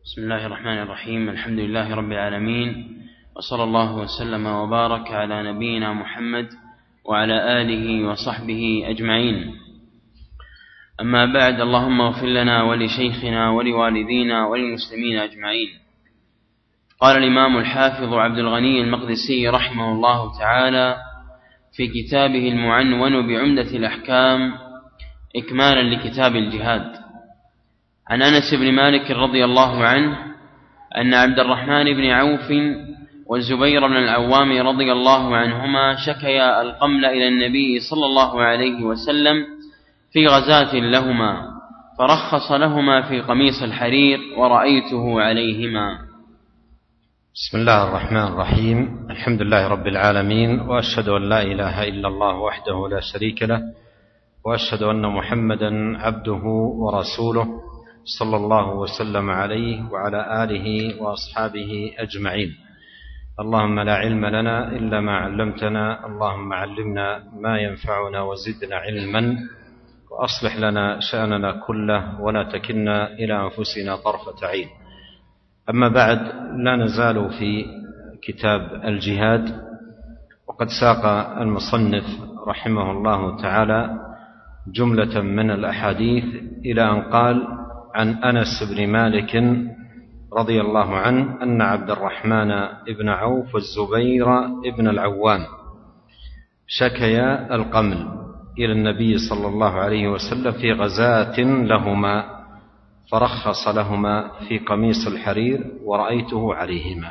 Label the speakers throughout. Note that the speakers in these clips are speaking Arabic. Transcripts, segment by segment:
Speaker 1: بسم الله الرحمن الرحيم. الحمد لله رب العالمين، وصلى الله وسلم وبارك على نبينا محمد وعلى آله وصحبه أجمعين. أما بعد، اللهم اغفر لنا ولشيخنا ولوالدينا وللمسلمين أجمعين. قال الإمام الحافظ عبد الغني المقدسي رحمه الله تعالى في كتابه المعنون بعمدة الأحكام إكمالا لكتاب الجهاد، عن أنس بن مالك رضي الله عنه أن عبد الرحمن بن عوف والزبير بن العوام رضي الله عنهما شكيا القمل إلى النبي صلى الله عليه وسلم في غزاة لهما، فرخص لهما في قميص الحرير ورأيته عليهما.
Speaker 2: بسم الله الرحمن الرحيم. الحمد لله رب العالمين، وأشهد أن لا إله إلا الله وحده لا شريك له، وأشهد أن محمدا عبده ورسوله صلى الله وسلم عليه وعلى آله وأصحابه أجمعين. اللهم لا علم لنا إلا ما علمتنا، اللهم علمنا ما ينفعنا وزدنا علما، وأصلح لنا شأننا كله ولا تكلنا إلى أنفسنا طرفة عين. أما بعد، لا نزال في كتاب الجهاد، وقد ساق المصنف رحمه الله تعالى جملة من الأحاديث إلى أن قال: عن أنس بن مالك رضي الله عنه أن عبد الرحمن بن عوف والزبير بن العوام شكيا القمل إلى النبي صلى الله عليه وسلم في غزاة لهما، فرخص لهما في قميص الحرير ورأيته عليهما.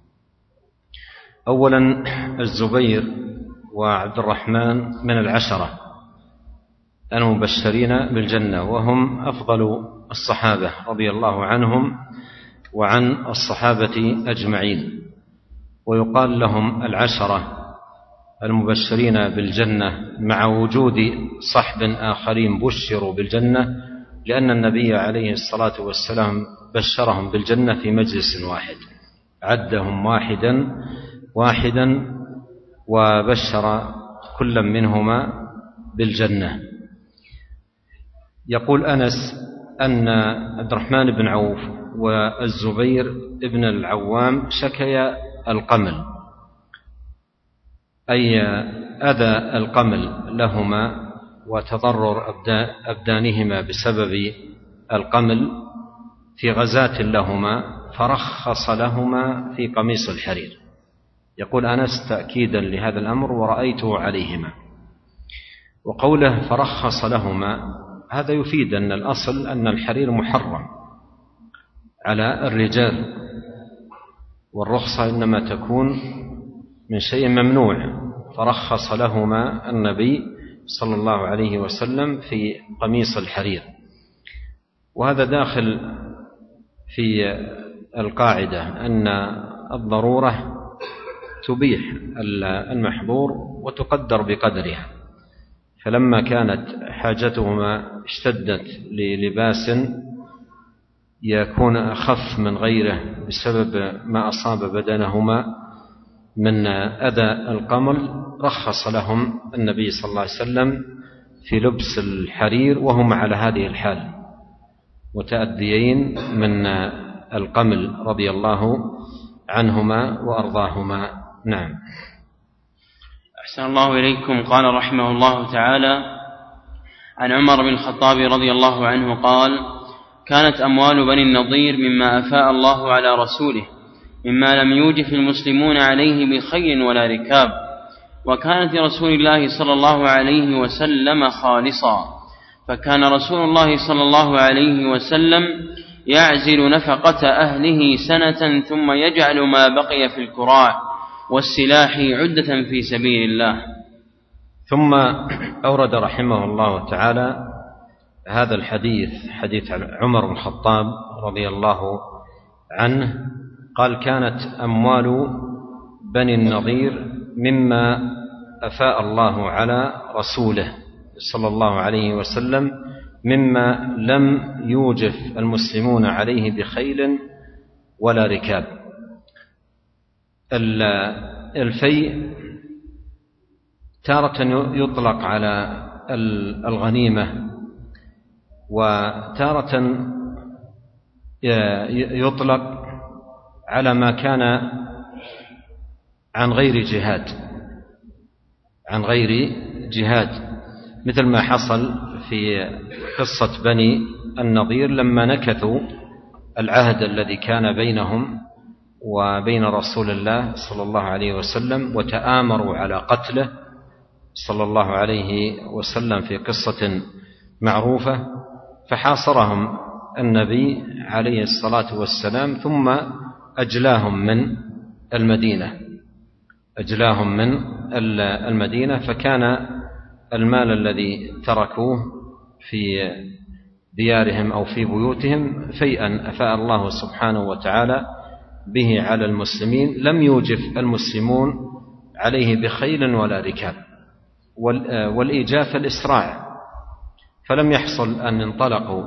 Speaker 2: أولا، الزبير وعبد الرحمن من العشرة المبشرين بالجنة، وهم أفضل الصحابة رضي الله عنهم وعن الصحابة أجمعين، ويقال لهم العشرة المبشرين بالجنة مع وجود صحب آخرين بشروا بالجنة، لأن النبي عليه الصلاة والسلام بشرهم بالجنة في مجلس واحد، عدهم واحدا وبشر كل منهما بالجنة. يقول أنس أن عبد الرحمن بن عوف والزبير بن العوام شكيا القمل، أي أذى القمل لهما وتضرر أبدانهما بسبب القمل في غزاة لهما، فرخص لهما في قميص الحرير. يقول أنس تأكيدا لهذا الأمر: ورأيته عليهما. وقوله فرخص لهما هذا يفيد أن الأصل أن الحرير محرم على الرجال، والرخصة إنما تكون من شيء ممنوع، فرخص لهما النبي صلى الله عليه وسلم في قميص الحرير. وهذا داخل في القاعدة أن الضرورة تبيح المحظور وتقدر بقدرها، فلما كانت حاجتهما اشتدت للباس يكون أخف من غيره بسبب ما أصاب بدنهما من أذى القمل، رخص لهم النبي صلى الله عليه وسلم في لبس الحرير وهم على هذه الحال متأذيين من القمل رضي الله عنهما وأرضاهما. نعم.
Speaker 1: أحسن الله إليكم. قال رحمه الله تعالى: عن عمر بن الخطاب رضي الله عنه قال: كانت أموال بني النضير مما أفاء الله على رسوله، مما لم يوجف المسلمون عليه بخيل ولا ركاب، وكانت لرسول الله صلى الله عليه وسلم خالصا، فكان رسول الله صلى الله عليه وسلم يعزل نفقة أهله سنة، ثم يجعل ما بقي في الكراع والسلاح عدة في سبيل الله.
Speaker 2: ثم أورد رحمه الله تعالى هذا الحديث، حديث عمر بن الخطاب رضي الله عنه قال: كانت أموال بني النضير مما أفاء الله على رسوله صلى الله عليه وسلم، مما لم يوجف المسلمون عليه بخيل ولا ركاب. الفيء تارة يطلق على الغنيمة، وتارة يطلق على ما كان عن غير جهاد مثل ما حصل في قصة بني النضير لما نكثوا العهد الذي كان بينهم وبين رسول الله صلى الله عليه وسلم وتآمروا على قتله صلى الله عليه وسلم في قصة معروفة، فحاصرهم النبي عليه الصلاة والسلام ثم أجلاهم من المدينة، فكان المال الذي تركوه في ديارهم أو في بيوتهم فيئا أفاء الله سبحانه وتعالى به على المسلمين، لم يوجف المسلمون عليه بخيل ولا ركاب، والإيجاف الإسراع، فلم يحصل أن انطلقوا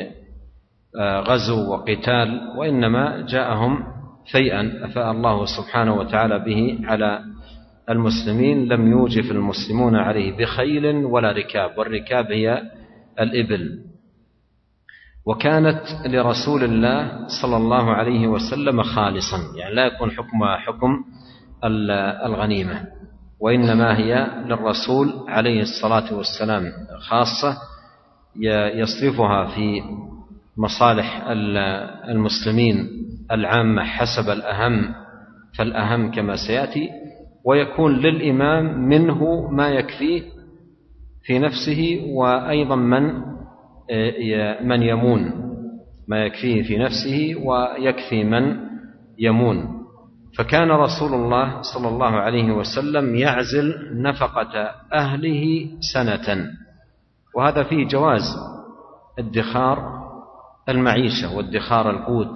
Speaker 2: لغزو وقتال، وإنما جاءهم فيئا أفاء الله سبحانه وتعالى به على المسلمين، لم يوجف المسلمون عليه بخيل ولا ركاب، والركاب هي الإبل. وكانت لرسول الله صلى الله عليه وسلم خالصا، يعني لا يكون حكمها حكم الغنيمة، وإنما هي للرسول عليه الصلاة والسلام خاصة، يصرفها في مصالح المسلمين العامة حسب الأهم فالأهم كما سيأتي، ويكون للإمام منه ما يكفيه في نفسه، وأيضا من يمون، ما يكفيه في نفسه ويكفي من يمون. فكان رسول الله صلى الله عليه وسلم يعزل نفقة أهله سنة، وهذا فيه جواز ادخار المعيشة وادخار القوت،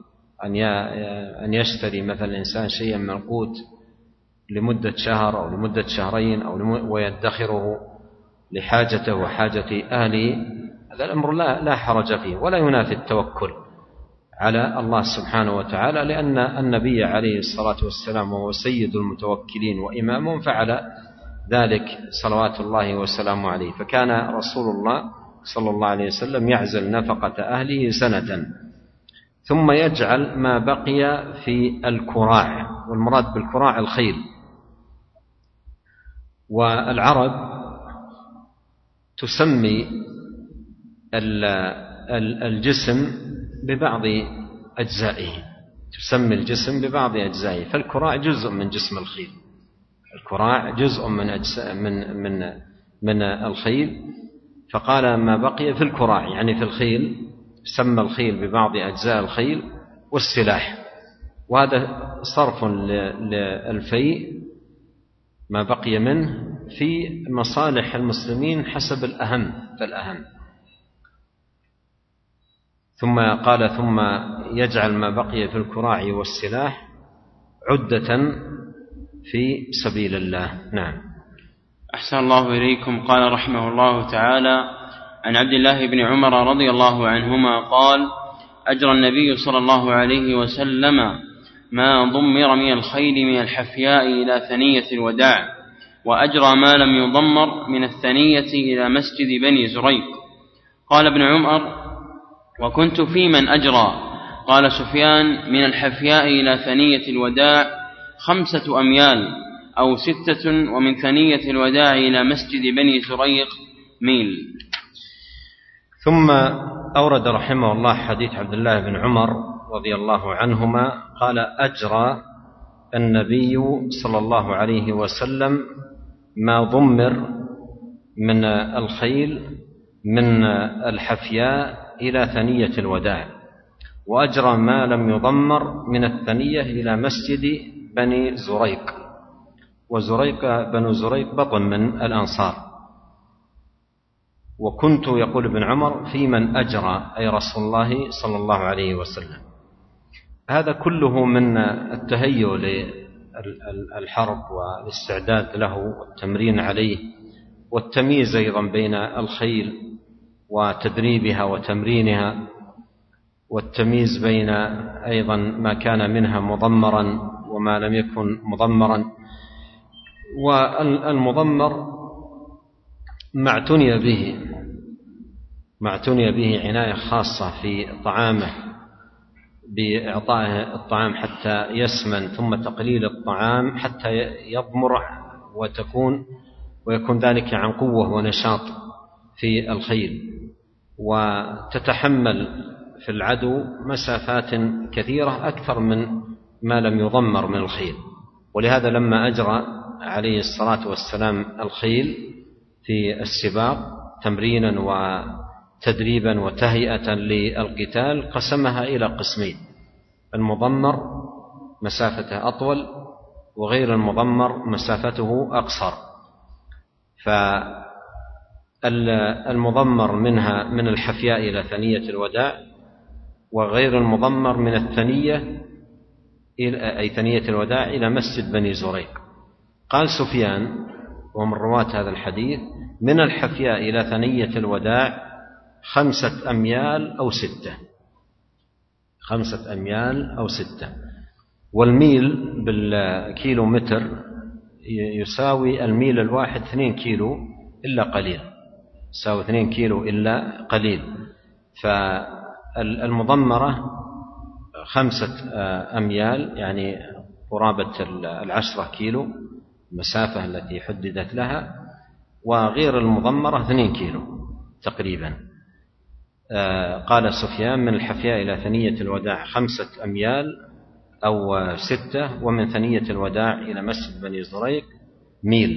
Speaker 2: أن يشتري مثلا الإنسان شيئا من القوت لمدة شهر أو لمدة شهرين ويدخره لحاجته وحاجة أهله، هذا الأمر لا حرج فيه ولا ينافي التوكل على الله سبحانه وتعالى، لأن النبي عليه الصلاة والسلام وهو سيد المتوكلين وإمامهم فعل ذلك صلوات الله وسلامه عليه. فكان رسول الله صلى الله عليه وسلم يعزل نفقة أهله سنة، ثم يجعل ما بقي في الكراع، والمراد بالكراع الخيل. والعرب تسمي الجسم ببعض أجزائه، فالكراع جزء من جسم الخيل، الكراع جزء من الخيل، فقال ما بقي في الكراع يعني في الخيل، سمى الخيل ببعض أجزاء الخيل والسلاح، وهذا صرف للفيء ما بقي منه في مصالح المسلمين حسب الأهم فالأهم. ثم قال ثم يجعل ما بقي في الكراع والسلاح عدة في سبيل الله. نعم.
Speaker 1: أحسن الله إليكم. قال رحمه الله تعالى: عن عبد الله بن عمر رضي الله عنهما قال: أجرى النبي صلى الله عليه وسلم ما ضمر من الخيل من الحفياء إلى ثنية الوداع، وأجرى ما لم يضمر من الثنية إلى مسجد بني زريق. قال ابن عمر: وكنت في من أجرى. قال سفيان: من الحفياء إلى ثنية الوداع 5 أميال أو 6، ومن ثنية الوداع إلى مسجد بني زريق ميل.
Speaker 2: ثم أورد رحمه الله حديث عبد الله بن عمر رضي الله عنهما قال: أجرى النبي صلى الله عليه وسلم ما ضمر من الخيل من الحفياء إلى ثنية الوداع، وأجرى ما لم يضمر من الثنية إلى مسجد بني زريق. وزريق بنو زريق بطن من الأنصار. وكنت يقول ابن عمر في من أجرى أي رسول الله صلى الله عليه وسلم. هذا كله من التهيؤ للحرب والاستعداد له والتمرين عليه، والتمييز أيضا بين الخيل وتدريبها وتمرينها، والتمييز بين أيضا ما كان منها مضمرا وما لم يكن مضمرا. والمضمر ما اعتني به عناية خاصة في طعامه بإعطائه الطعام حتى يسمن، ثم تقليل الطعام حتى يضمر ويكون ذلك عن قوة ونشاط في الخيل، وتتحمل في العدو مسافات كثيرة أكثر من ما لم يضمر من الخيل. ولهذا لما أجرى عليه الصلاة والسلام الخيل في السباق تمرينا وتدريبا وتهيئة للقتال قسمها إلى قسمين: المضمر مسافته أطول وغير المضمر مسافته أقصر. فالمضمر منها من الحفياء إلى ثنية الوداع، وغير المضمر من الثنية أي ثنية الوداع إلى مسجد بني زريق. قال سفيان ومن رواة هذا الحديث: من الحفياء إلى ثنية الوداع 5 أميال أو 6، 5 أميال أو 6. والميل بالكيلو متر يساوي الميل الواحد 2 كيلو إلا قليل، يساوي 2 كيلو إلا قليل. فالمضمرة 5 أميال يعني قرابة 10 كيلو المسافة التي حددت لها، وغير المضمرة 2 كيلو تقريبا. قال سفيان: من الحفياء إلى ثنية الوداع 5 أميال أو 6، ومن ثنية الوداع إلى مسجد بني زريق ميل.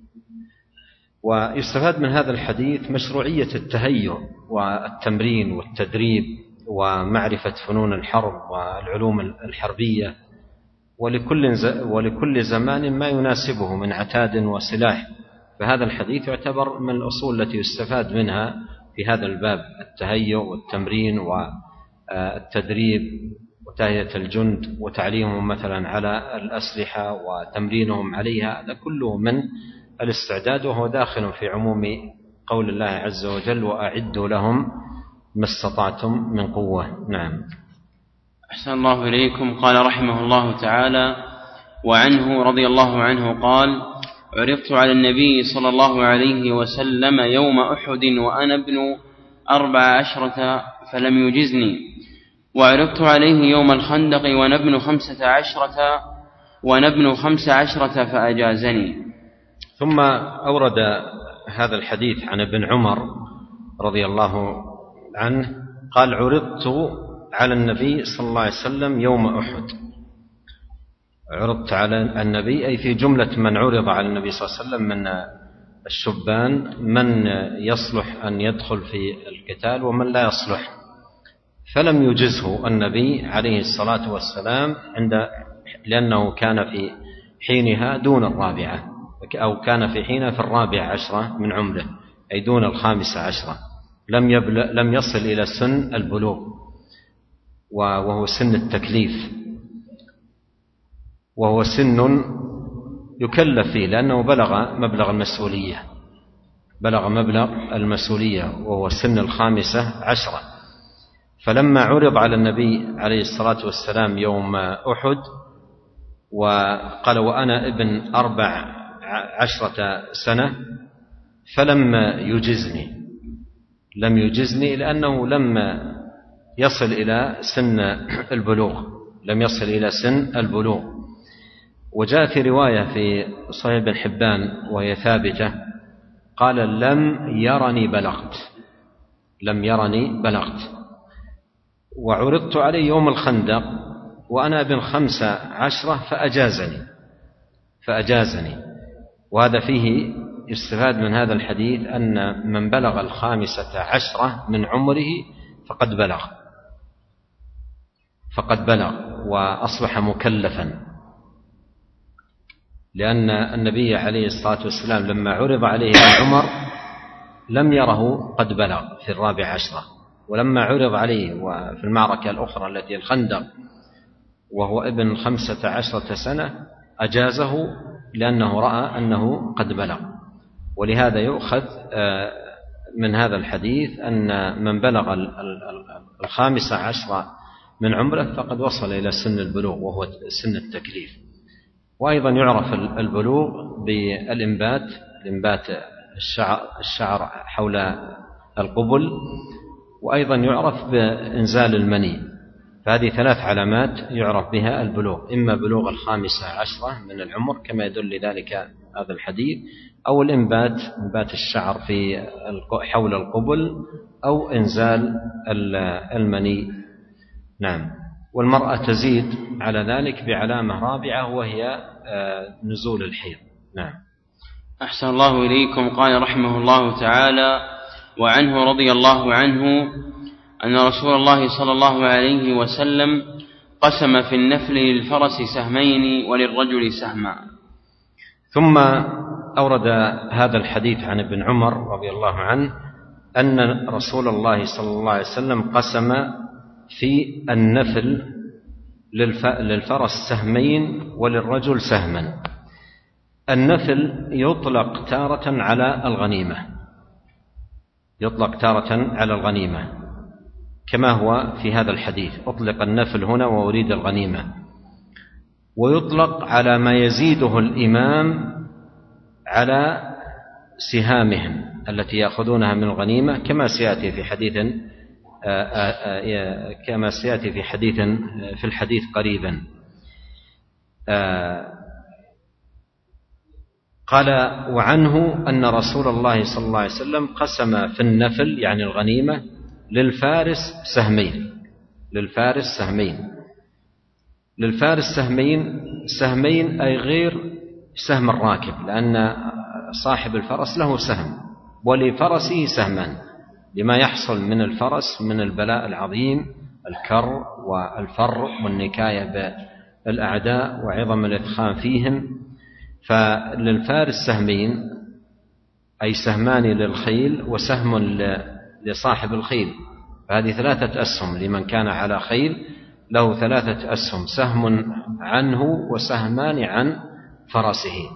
Speaker 2: ويستفاد من هذا الحديث مشروعية التهيؤ والتمرين والتدريب ومعرفة فنون الحرب والعلوم الحربية، ولكل زمان ما يناسبه من عتاد وسلاح. فهذا الحديث يعتبر من الأصول التي يستفاد منها في هذا الباب: التهيؤ والتمرين والتدريب وتهيئة الجند وتعليمهم مثلا على الأسلحة وتمرينهم عليها. هذا كله من الاستعداد، وهو داخل في عموم قول الله عز وجل: وأعدوا لهم ما استطعتم من قوة. نعم.
Speaker 1: أحسن الله إليكم. قال رحمه الله تعالى: وعنه رضي الله عنه قال: عرضت على النبي صلى الله عليه وسلم يوم أحد وأنا ابن 14 فلم يجزني، وعرضت عليه يوم الخندق وأنا ابن 15 فأجازني.
Speaker 2: ثم أورد هذا الحديث عن ابن عمر رضي الله عنه قال: عرضت على النبي صلى الله عليه وسلم يوم أحد. عرضت على النبي أي في جملة من عرض على النبي صلى الله عليه وسلم من الشبان من يصلح أن يدخل في القتال ومن لا يصلح، فلم يجزه النبي عليه الصلاة والسلام لأنه كان في حينها دون 4، أو كان في حينها في 14 من عمره، أي دون 15. لم يصل إلى سن البلوغ، وهو سن التكليف، وهو سن يكلف فيه لأنه بلغ مبلغ المسؤولية، وهو سن 15. فلما عرض على النبي عليه الصلاة والسلام يوم أحد وقال: وأنا ابن 14 سنة، فلم يجزني لأنه لم يصل إلى سن البلوغ. وجاء في رواية في صحيح ابن حبان وهي ثابتة قال: لم يرني بلغت. وعرضت عليه يوم الخندق وأنا ابن 15 فأجازني. وهذا فيه يستفاد من هذا الحديث أن من بلغ 15 من عمره فقد بلغ وأصبح مكلفا، لأن النبي عليه الصلاة والسلام لما عرض عليه عمر لم يره قد بلغ في 14، ولما عرض عليه وفي المعركة الأخرى التي الخندق وهو ابن 15 سنة أجازه لأنه رأى أنه قد بلغ. ولهذا يؤخذ من هذا الحديث أن من بلغ 15 من عمره فقد وصل إلى سن البلوغ، وهو سن التكليف. وأيضا يعرف البلوغ بالإنبات الشعر حول القبل، وأيضا يعرف بإنزال المني. فهذه 3 علامات يعرف بها البلوغ، إما بلوغ 15 من العمر كما يدل لذلك هذا الحديث، أو إنبات الشعر في حول القبل، أو إنزال المني. نعم. والمرأة تزيد على ذلك بعلامة رابعة وهي نزول الحيض. نعم.
Speaker 1: أحسن الله إليكم. قال رحمه الله تعالى: وعنه رضي الله عنه أن رسول الله صلى الله عليه وسلم قسم في النفل للفرس سهمين وللرجل سهما.
Speaker 2: ثم أورد هذا الحديث عن ابن عمر رضي الله عنه أن رسول الله صلى الله عليه وسلم قسم في النفل للفرس سهمين وللرجل سهما. النفل يطلق تارة على الغنيمة كما هو في هذا الحديث، أطلق النفل هنا وأريد الغنيمة، ويطلق على ما يزيده الإمام على سهامهم التي يأخذونها من الغنيمة، كما سيأتي في الحديث قريبا. قال: وعنه أن رسول الله صلى الله عليه وسلم قسم في النفل يعني الغنيمة للفارس سهمين أي غير سهم الراكب، لأن صاحب الفرس له سهم ولفرسه سهمان لما يحصل من الفرس من البلاء العظيم، الكر والفر والنكاية بالأعداء وعظم الإثخان فيهم. فللفارس سهمين أي سهمان للخيل وسهم لصاحب الخيل، فهذه 3 أسهم لمن كان على خيل، له 3 أسهم، سهم عنه وسهمان عن فرسه.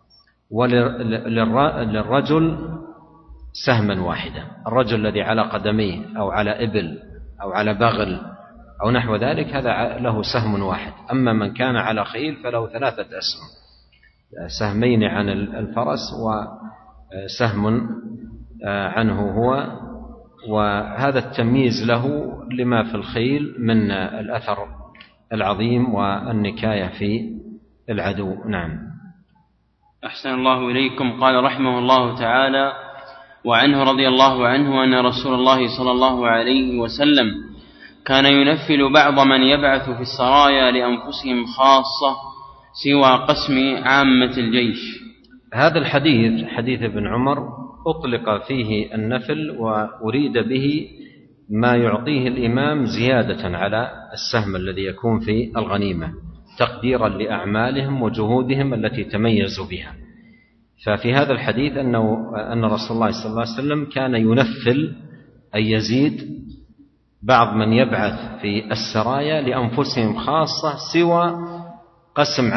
Speaker 2: وللرجل سهما واحدا، الرجل الذي على قدميه أو على إبل أو على بغل أو نحو ذلك هذا له سهم واحد. أما من كان على خيل فله 3 أسهم، سهمين عن الفرس وسهم عنه هو، وهذا التمييز له لما في الخيل من الأثر العظيم والنكاية في العدو. نعم.
Speaker 1: أحسن الله إليكم. قال رحمه الله تعالى: وعنه رضي الله عنه أن رسول الله صلى الله عليه وسلم كان ينفل بعض من يبعث في السرايا لأنفسهم خاصة سوى قسم عامة الجيش.
Speaker 2: هذا الحديث حديث ابن عمر أطلق فيه النفل وأريد به ما يعطيه الإمام زيادة على السهم الذي يكون في الغنيمة تقديرا لأعمالهم وجهودهم التي تميزوا بها. ففي هذا الحديث أن رسول الله صلى الله عليه وسلم كان ينفل أي يزيد بعض من يبعث في السرايا لأنفسهم خاصة سوى قسم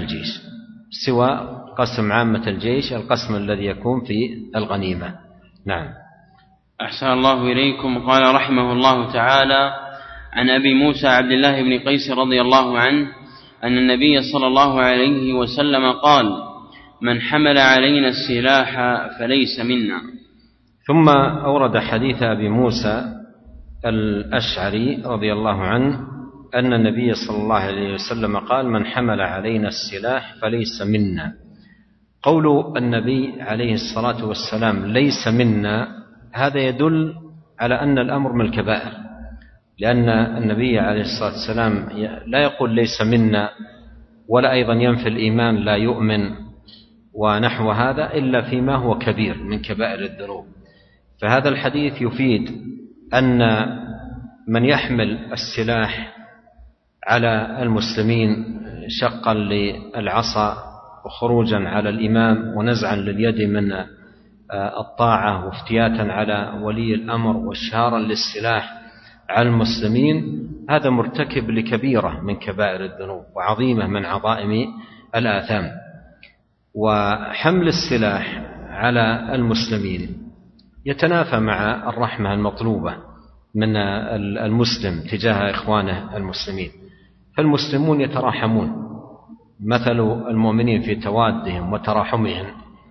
Speaker 2: عامة الجيش القسم الذي يكون في الغنيمة. نعم.
Speaker 1: أحسن الله إليكم. قال رحمه الله تعالى: عن أبي موسى عبد الله بن قيس رضي الله عنه أن النبي صلى الله عليه وسلم قال: من حمل علينا السلاح فليس منا.
Speaker 2: ثم أورد حديث أبي موسى الأشعري رضي الله عنه أن النبي صلى الله عليه وسلم قال: من حمل علينا السلاح فليس منا. قول النبي عليه الصلاة والسلام ليس منا هذا يدل على أن الأمر من الكبائر، لأن النبي عليه الصلاة والسلام لا يقول ليس منا ولا أيضا ينفي الإيمان لا يؤمن ونحو هذا إلا فيما هو كبير من كبائر الذنوب. فهذا الحديث يفيد أن من يحمل السلاح على المسلمين شقا للعصا وخروجا على الإمام ونزعا لليد من الطاعة وافتياتا على ولي الأمر واشهارا للسلاح على المسلمين، هذا مرتكب لكبيرة من كبائر الذنوب وعظيمة من عظائم الآثام. وحمل السلاح على المسلمين يتنافى مع الرحمة المطلوبة من المسلم تجاه إخوانه المسلمين، فالمسلمون يتراحمون، مثل المؤمنين في توادهم وتراحمهم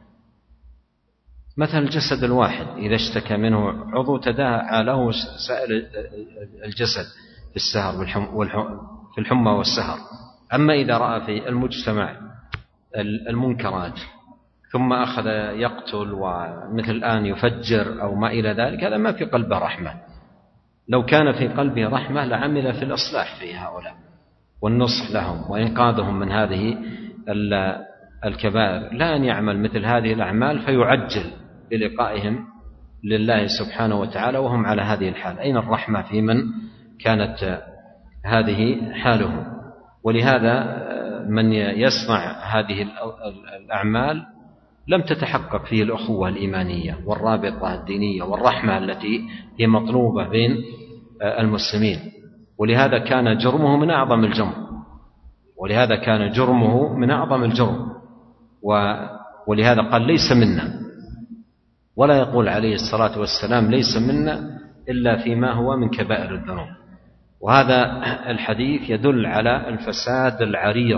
Speaker 2: مثل الجسد الواحد إذا اشتكى منه عضو تداعى له سائر الجسد، في السهر في الحمى والسهر. أما إذا رأى في المجتمع المنكرات ثم أخذ يقتل ومثل الآن يفجر أو ما إلى ذلك، هذا ما في قلبه رحمة. لو كان في قلبه رحمة لعمل في الإصلاح في هؤلاء والنصح لهم وإنقاذهم من هذه الكبائر، لا أن يعمل مثل هذه الأعمال فيعجل بلقائهم لله سبحانه وتعالى وهم على هذه الحال. أين الرحمة في من كانت هذه حاله؟ ولهذا من يصنع هذه الأعمال لم تتحقق فيه الأخوة الإيمانية والرابطة الدينية والرحمة التي هي مطلوبة بين المسلمين. ولهذا كان جرمه من أعظم الجرم، ولهذا قال ليس منا، ولا يقول عليه الصلاة والسلام ليس منا إلا فيما هو من كبائر الذنوب. وهذا الحديث يدل على الفساد العريض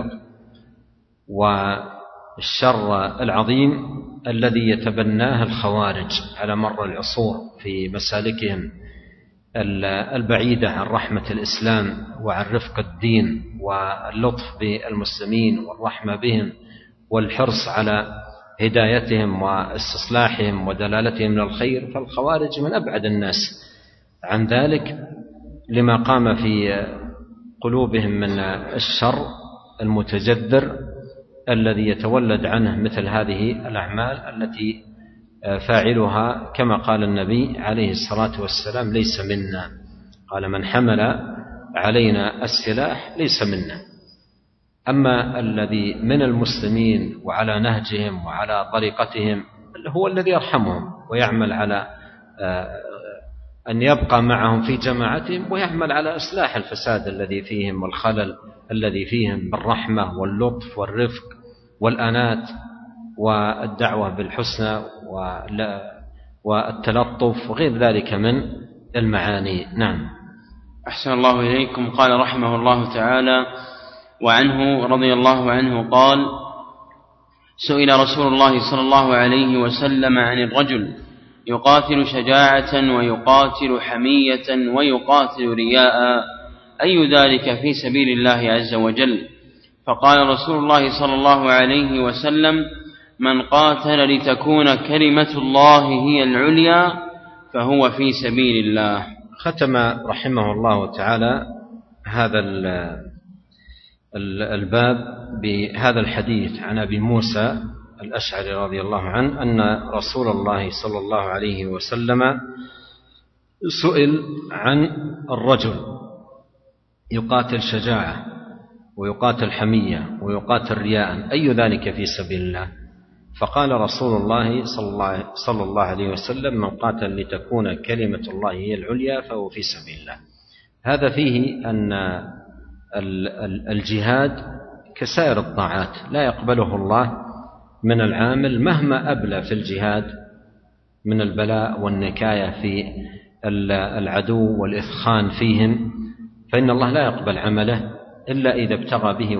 Speaker 2: والشر العظيم الذي يتبناه الخوارج على مر العصور في مسالكهم البعيدة عن رحمة الإسلام وعن رفق الدين واللطف بالمسلمين والرحمة بهم والحرص على هدايتهم واستصلاحهم ودلالتهم من الخير. فالخوارج من أبعد الناس عن ذلك لما قام في قلوبهم من الشر المتجذر الذي يتولد عنه مثل هذه الأعمال التي فاعلها كما قال النبي عليه الصلاة والسلام ليس منا. قال من حمل علينا السلاح ليس منا. أما الذي من المسلمين وعلى نهجهم وعلى طريقتهم هو الذي يرحمهم ويعمل على أن يبقى معهم في جماعتهم ويعمل على إصلاح الفساد الذي فيهم والخلل الذي فيهم بالرحمة واللطف والرفق والأنات والدعوة بالحسنى والتلطف وغير ذلك من المعاني. نعم.
Speaker 1: أحسن الله إليكم. قال رحمه الله تعالى: وعنه رضي الله عنه قال: سئل رسول الله صلى الله عليه وسلم عن الرجل يقاتل شجاعة ويقاتل حمية ويقاتل رياء، أي ذلك في سبيل الله عز وجل؟ فقال رسول الله صلى الله عليه وسلم: من قاتل لتكون كلمة الله هي العليا فهو في سبيل الله.
Speaker 2: ختم رحمه الله تعالى هذا الباب بهذا الحديث عن أبي موسى الأشعري رضي الله عنه أن رسول الله صلى الله عليه وسلم سئل عن الرجل يقاتل شجاعة ويقاتل حمية ويقاتل رياء، أي ذلك في سبيل الله؟ فقال رسول الله صلى الله عليه وسلم: من قاتل لتكون كلمة الله هي العليا فهو في سبيل الله. هذا فيه أن الجهاد كسائر الطاعات لا يقبله الله من العامل مهما أبلى في الجهاد من البلاء والنكاية في العدو والإثخان فيهم، فإن الله لا يقبل عمله إلا إذا ابتغى به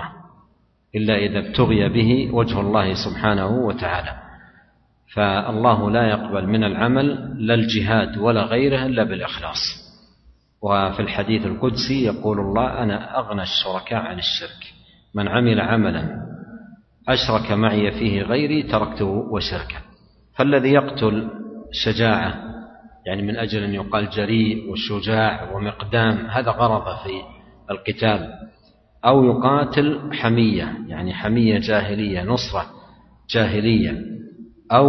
Speaker 2: وجه الله سبحانه وتعالى. فالله لا يقبل من العمل لا الجهاد ولا غيره إلا بالإخلاص. وفي الحديث القدسي يقول الله: أنا أغنى الشركاء عن الشرك، من عمل عملا أشرك معي فيه غيري تركته وشركه. فالذي يقتل شجاعة يعني من أجل أن يقال جريء وشجاع ومقدام، هذا غرض في القتال، أو يقاتل حمية يعني حمية جاهلية نصرة جاهلية، أو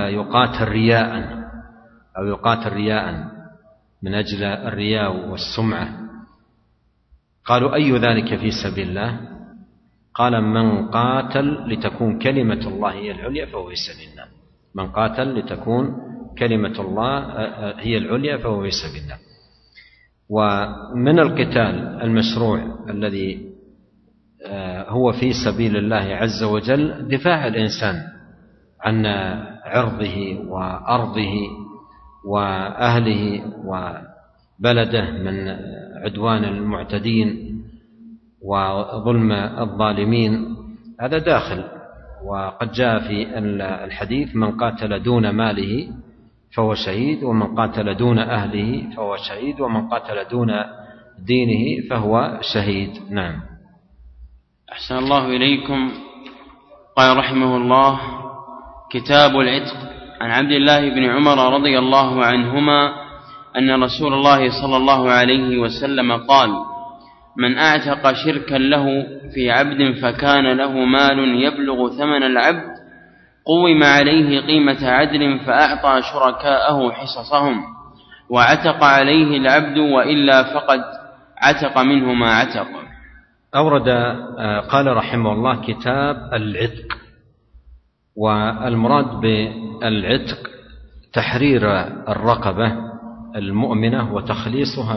Speaker 2: يقاتل رياء من أجل الرياء والسمعة. قالوا: أي ذلك في سبيل الله؟ قال: من قاتل لتكون كلمة الله هي العليا فهو في سبيل الله. من قاتل لتكون كلمة الله هي العليا فهو في سبيل الله. ومن القتال المشروع الذي هو في سبيل الله عز وجل دفاع الإنسان عن عرضه وأرضه وأهله وبلده من عدوان المعتدين وظلم الظالمين، هذا داخل. وقد جاء في الحديث: من قاتل دون ماله فهو شهيد، ومن قاتل دون أهله فهو شهيد، ومن قاتل دون دينه فهو شهيد. نعم.
Speaker 1: أحسن الله إليكم. قال رحمه الله: كتاب العتق. عن عبد الله بن عمر رضي الله عنهما أن رسول الله صلى الله عليه وسلم قال: من أعتق شركا له في عبد فكان له مال يبلغ ثمن العبد قوم عليه قيمة عدل فأعطى شركاءه حصصهم وعتق عليه العبد وإلا فقد عتق منه ما عتق.
Speaker 2: أورد قال رحمه الله كتاب العتق، والمراد بالعتق تحرير الرقبة المؤمنة وتخليصها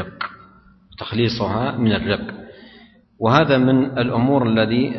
Speaker 2: من الرق، وهذا من الأمور الذي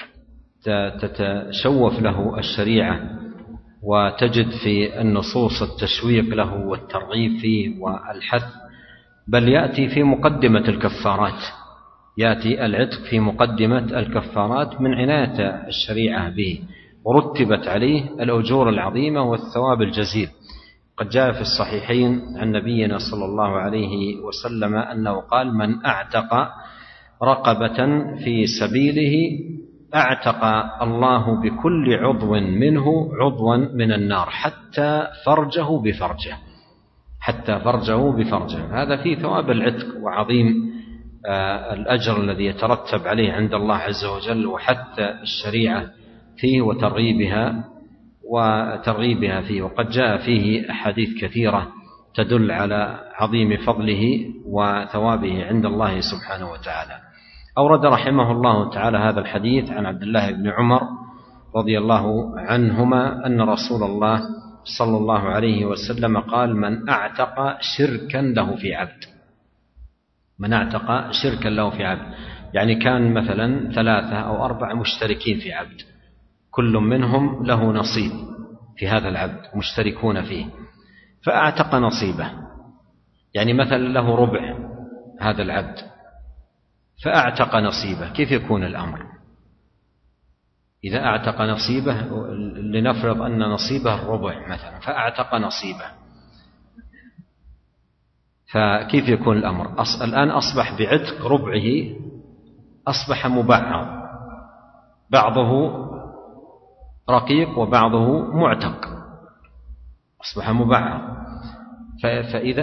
Speaker 2: تتشوف له الشريعة وتجد في النصوص التشويق له والترغيب فيه والحث، بل يأتي في مقدمة الكفارات، يأتي العتق في مقدمة الكفارات من عناية الشريعة به، ورتبت عليه الأجور العظيمة والثواب الجزيل. قد جاء في الصحيحين عن نبينا صلى الله عليه وسلم أنه قال: من أعتق رقبة في سبيله أعتق الله بكل عضو منه عضوا من النار حتى فرجه بفرجه. هذا فيه ثواب العتق وعظيم الأجر الذي يترتب عليه عند الله عز وجل، وحث الشريعة فيه وترغيبها فيه، وقد جاء فيه أحاديث كثيرة تدل على عظيم فضله وثوابه عند الله سبحانه وتعالى. أورد رحمه الله تعالى هذا الحديث عن عبد الله بن عمر رضي الله عنهما أن رسول الله صلى الله عليه وسلم قال: من أعتق شركا له في عبد، يعني كان مثلا 3 أو 4 مشتركين في عبد، كل منهم له نصيب في هذا العبد مشتركون فيه، فأعتق نصيبه، يعني مثلا له ربع هذا العبد فأعتق نصيبه. كيف يكون الأمر؟ إذا أعتق نصيبه، لنفرض أن نصيبه الربع مثلا، فأعتق نصيبه، فكيف يكون الأمر؟ الآن أصبح بعتق ربعه أصبح مبعض، بعضه رقيق وبعضه معتق، أصبح مبعض. فإذا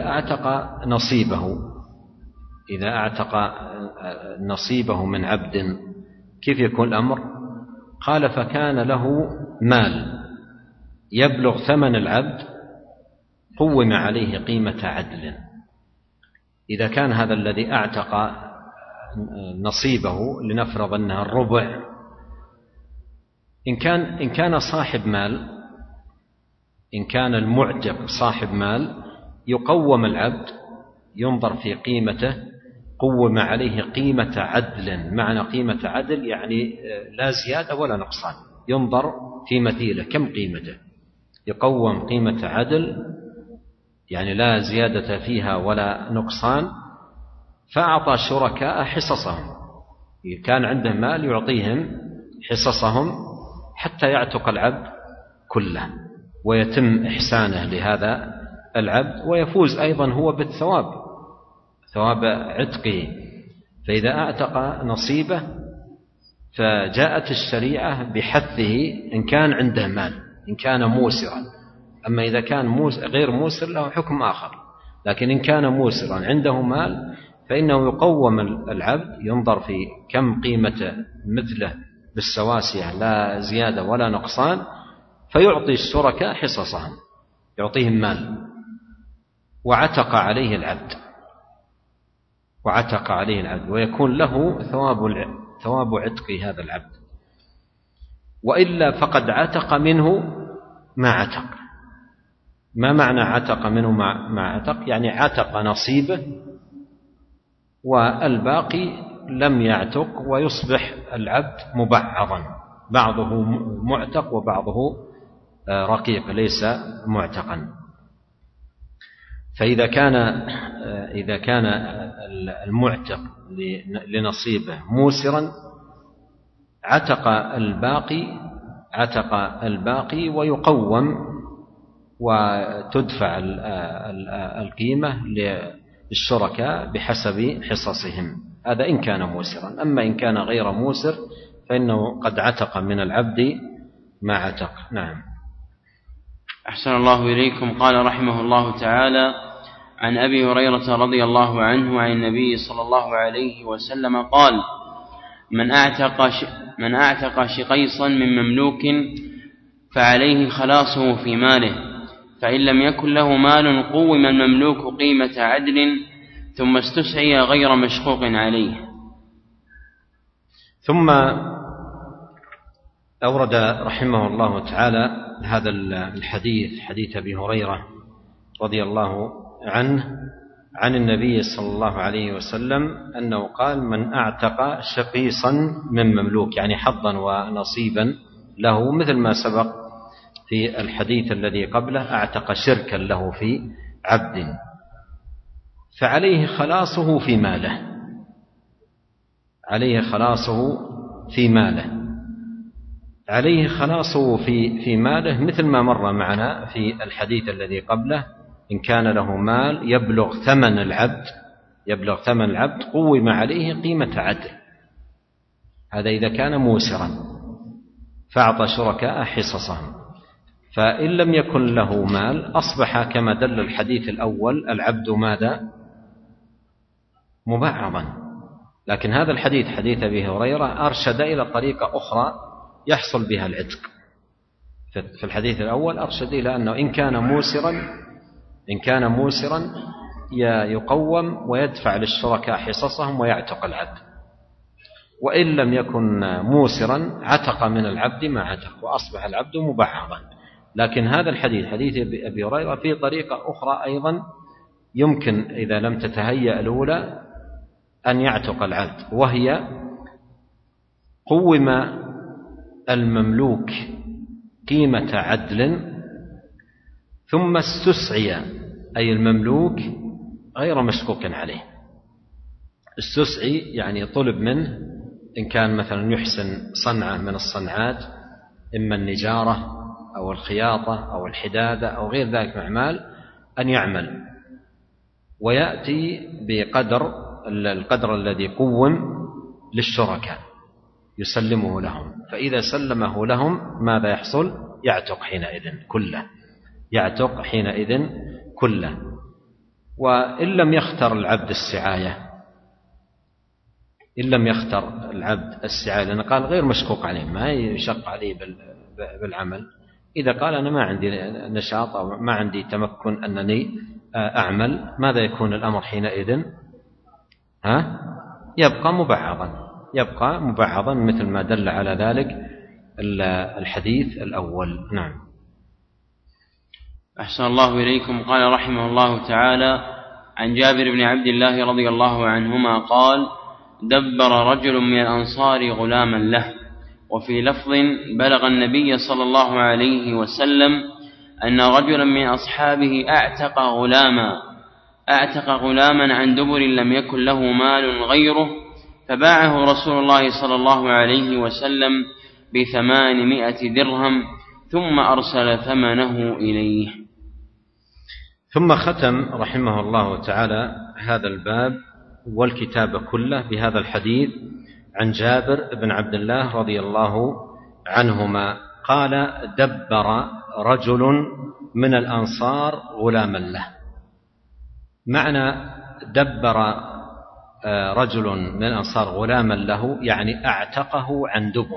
Speaker 2: أعتق نصيبه من عبد كيف يكون الأمر؟ قال: فكان له مال يبلغ ثمن العبد قوم عليه قيمة عدل. إذا كان هذا الذي أعتق نصيبه لنفرض أنها الربع، إن كان صاحب مال، إن كان المعتق صاحب مال، يقوم العبد، ينظر في قيمته، قوم عليه قيمة عدل. معنى قيمة عدل يعني لا زيادة ولا نقصان، ينظر في مثيله كم قيمته، يقوم قيمة عدل يعني لا زيادة فيها ولا نقصان. فأعطى الشركاء حصصهم، كان عنده مال يعطيهم حصصهم حتى يعتق العبد كله ويتم إحسانه لهذا العبد، ويفوز أيضا هو بالثواب، ثواب عتقه. فإذا أعتق نصيبه فجاءت الشريعة بحثه إن كان عنده مال، إن كان موسرا. أما إذا كان غير موسر له حكم آخر، لكن إن كان موسرا عنده مال فإنه يقوم العبد، ينظر في كم قيمة مثله بالسواسية لا زيادة ولا نقصان، فيعطي الشركاء حصصهم، يعطيهم مال، وعتق عليه العبد ويكون له ثواب عتق هذا العبد، وإلا فقد عتق منه ما عتق. ما معنى عتق منه ما عتق؟ يعني عتق نصيبه والباقي لم يعتق، ويصبح العبد مبعضا، بعضه معتق وبعضه رقيق ليس معتقا. فإذا كان المعتق لنصيبه موسرا عتق الباقي ويقوم وتدفع القيمة الشركاء بحسب حصصهم. هذا إن كان موسرا. أما إن كان غير موسر فإنه قد عتق من العبد ما عتق. نعم.
Speaker 1: أحسن الله إليكم. قال رحمه الله تعالى: عن أبي هريرة رضي الله عنه عن النبي صلى الله عليه وسلم قال: من أعتق شقيصا من مملوك فعليه خلاصه في ماله، فإن لم يكن له مال قوم المملوك قيمة عدل ثم استسعي غير مشقوق عليه.
Speaker 2: ثم أورد رحمه الله تعالى هذا الحديث، حديث أبي هريرة رضي الله عنه عن النبي صلى الله عليه وسلم أنه قال: من أعتق شقيصا من مملوك، يعني حظا ونصيبا له، مثل ما سبق في الحديث الذي قبله: أعتق شركا له في عبد، فعليه خلاصه في ماله، عليه خلاصه في ماله، عليه خلاصه في ماله، مثل ما مر معنا في الحديث الذي قبله: إن كان له مال يبلغ ثمن العبد قوم عليه قيمة عدل. هذا إذا كان موسرا فأعطى شركاء حصصهم. فإن لم يكن له مال أصبح كما دل الحديث الأول العبد ماذا؟ مبعضا. لكن هذا الحديث، حديث أبي هريرة، أرشد إلى طريقة أخرى يحصل بها العتق. في الحديث الأول أرشد إلى أنه إن كان موسرا يقوم ويدفع للشركاء حصصهم ويعتق العبد، وإن لم يكن موسرا عتق من العبد ما عتق وأصبح العبد مبعضا. لكن هذا الحديث، حديث أبي هريرة، في طريقة أخرى أيضا يمكن إذا لم تتهيأ الأولى أن يعتق العبد، وهي: قوم المملوك قيمة عدل ثم استسعي، أي المملوك غير مشقوق عليه. استسعي يعني طلب منه، إن كان مثلا يحسن صنعة من الصنعات، إما النجارة أو الخياطة أو الحدادة أو غير ذلك من أعمال، أن يعمل ويأتي القدر الذي قوم للشركاء يسلمه لهم. فإذا سلمه لهم ماذا يحصل؟ يعتق حينئذ كله. وإن لم يختر العبد السعاية، لأن قال غير مشقوق عليه، ما يشق عليه بالعمل. إذا قال أنا ما عندي نشاط أو ما عندي تمكن أنني أعمل، ماذا يكون الأمر حينئذ؟ يبقى مبعضا مثل ما دل على ذلك الحديث الأول. نعم.
Speaker 1: أحسن الله إليكم. قال رحمه الله تعالى: عن جابر بن عبد الله رضي الله عنهما قال: دبر رجل من الأنصار غلاما له. وفي لفظ: بلغ النبي صلى الله عليه وسلم أن رجلا من أصحابه أعتق غلاما عن دبر لم يكن له مال غيره، فباعه رسول الله صلى الله عليه وسلم ب800 درهم ثم أرسل ثمنه إليه.
Speaker 2: ثم ختم رحمه الله تعالى هذا الباب والكتاب كله بهذا الحديث عن جابر بن عبد الله رضي الله عنهما قال: دبر رجل من الأنصار غلاما له. معنى دبر رجل من الأنصار غلاما له يعني أعتقه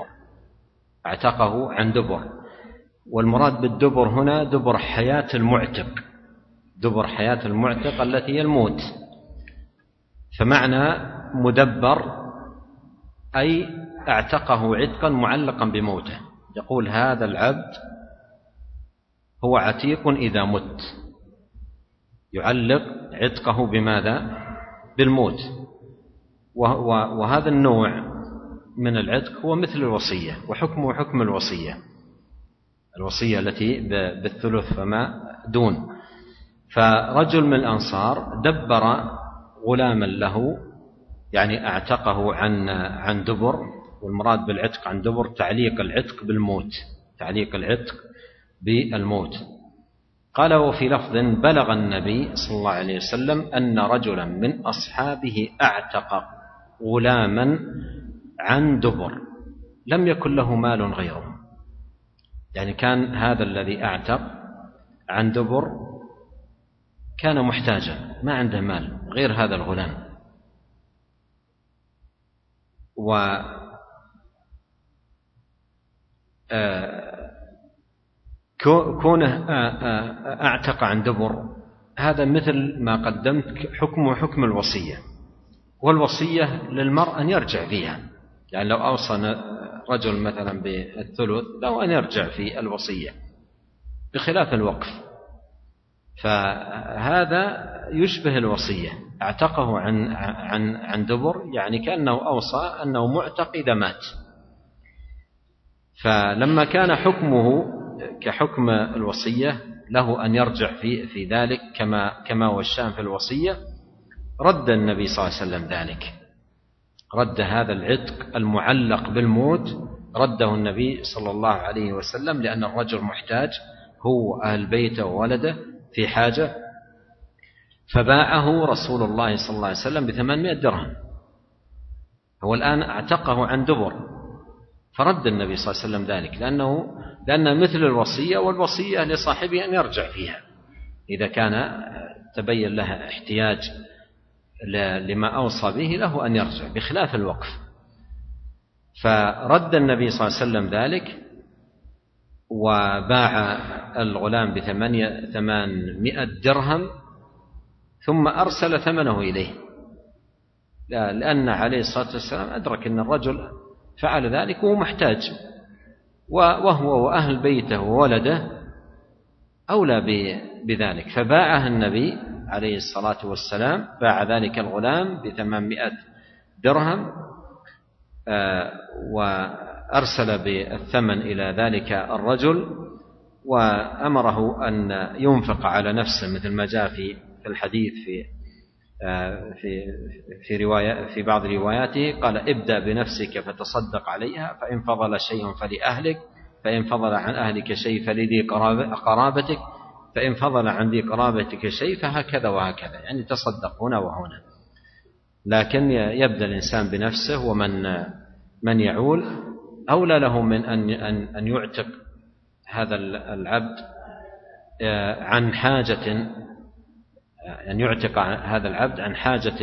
Speaker 2: عن دبر. والمراد بالدبر هنا دبر حياة المعتق التي هي الموت. فمعنى مدبر أي اعتقه عتقا معلقا بموته. يقول هذا العبد هو عتيق إذا مت، يعلق عتقه بماذا؟ بالموت. وهذا النوع من العتق هو مثل الوصية، وحكمه حكم الوصية التي بالثلث فما دون. فرجل من الأنصار دبر غلاما له يعني اعتقه عن دبر. والمراد بالعتق عن دبر تعليق العتق بالموت، قال: وفي لفظ: بلغ النبي صلى الله عليه وسلم أن رجلا من أصحابه أعتق غلاما عن دبر لم يكن له مال غيره. يعني كان هذا الذي أعتق عن دبر كان محتاجا، ما عنده مال غير هذا الغلام، كونه أعتق عن دبر هذا مثل ما قدمت حكمه حكم الوصية، والوصية للمرء أن يرجع فيها. يعني لو أوصى رجل مثلا بالثلث له أن يرجع في الوصية بخلاف الوقف، فهذا يشبه الوصية. اعتقه عن دبر يعني كأنه أوصى أنه معتق إذا مات. فلما كان حكمه كحكم الوصية له أن يرجع في ذلك كما هو الشأن في الوصية، رد النبي صلى الله عليه وسلم ذلك، رد هذا العتق المعلق بالموت، رده النبي صلى الله عليه وسلم، لأن الرجل محتاج، هو أهل بيته وولده في حاجة، فباعه رسول الله صلى الله عليه وسلم ب800 درهم. هو الآن اعتقه عن دبر، فرد النبي صلى الله عليه وسلم ذلك، لأن مثل الوصية، والوصية لصاحبه أن يرجع فيها إذا كان تبين له احتياج لما أوصى به، له أن يرجع بخلاف الوقف. فرد النبي صلى الله عليه وسلم ذلك وباع الغلام ب800 درهم، ثم أرسل ثمنه إليه، لأن عليه الصلاة والسلام أدرك أن الرجل فعل ذلك وهو محتاج، وهو وأهل بيته وولده أولى بذلك، فباعه النبي عليه الصلاة والسلام، باع ذلك الغلام ب800 درهم، وأرسل بالثمن إلى ذلك الرجل، وأمره أن ينفق على نفسه، مثل ما جاء في الحديث في بعض رواياته، قال: ابدأ بنفسك فتصدق عليها، فإن فضل شيء فلأهلك، فإن فضل عن أهلك شيء فلذي قرابتك، فإن فضل عن ذي قرابتك شيء فهكذا وهكذا، يعني تصدق هنا وهنا. لكن يبدأ الإنسان بنفسه، ومن يعول أولى له من أن يعتق هذا العبد عن حاجة، أن يعتق هذا العبد عن حاجة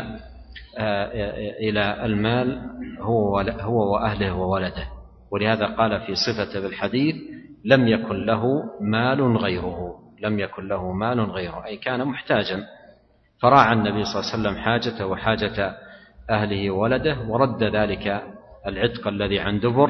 Speaker 2: إلى المال هو وأهله وولده. ولهذا قال في صفة بالحديث: لم يكن له مال غيره، لم يكن له مال غيره، أي كان محتاجا، فراعى النبي صلى الله عليه وسلم حاجته وحاجة أهله وولده، ورد ذلك العتق الذي عن دبر،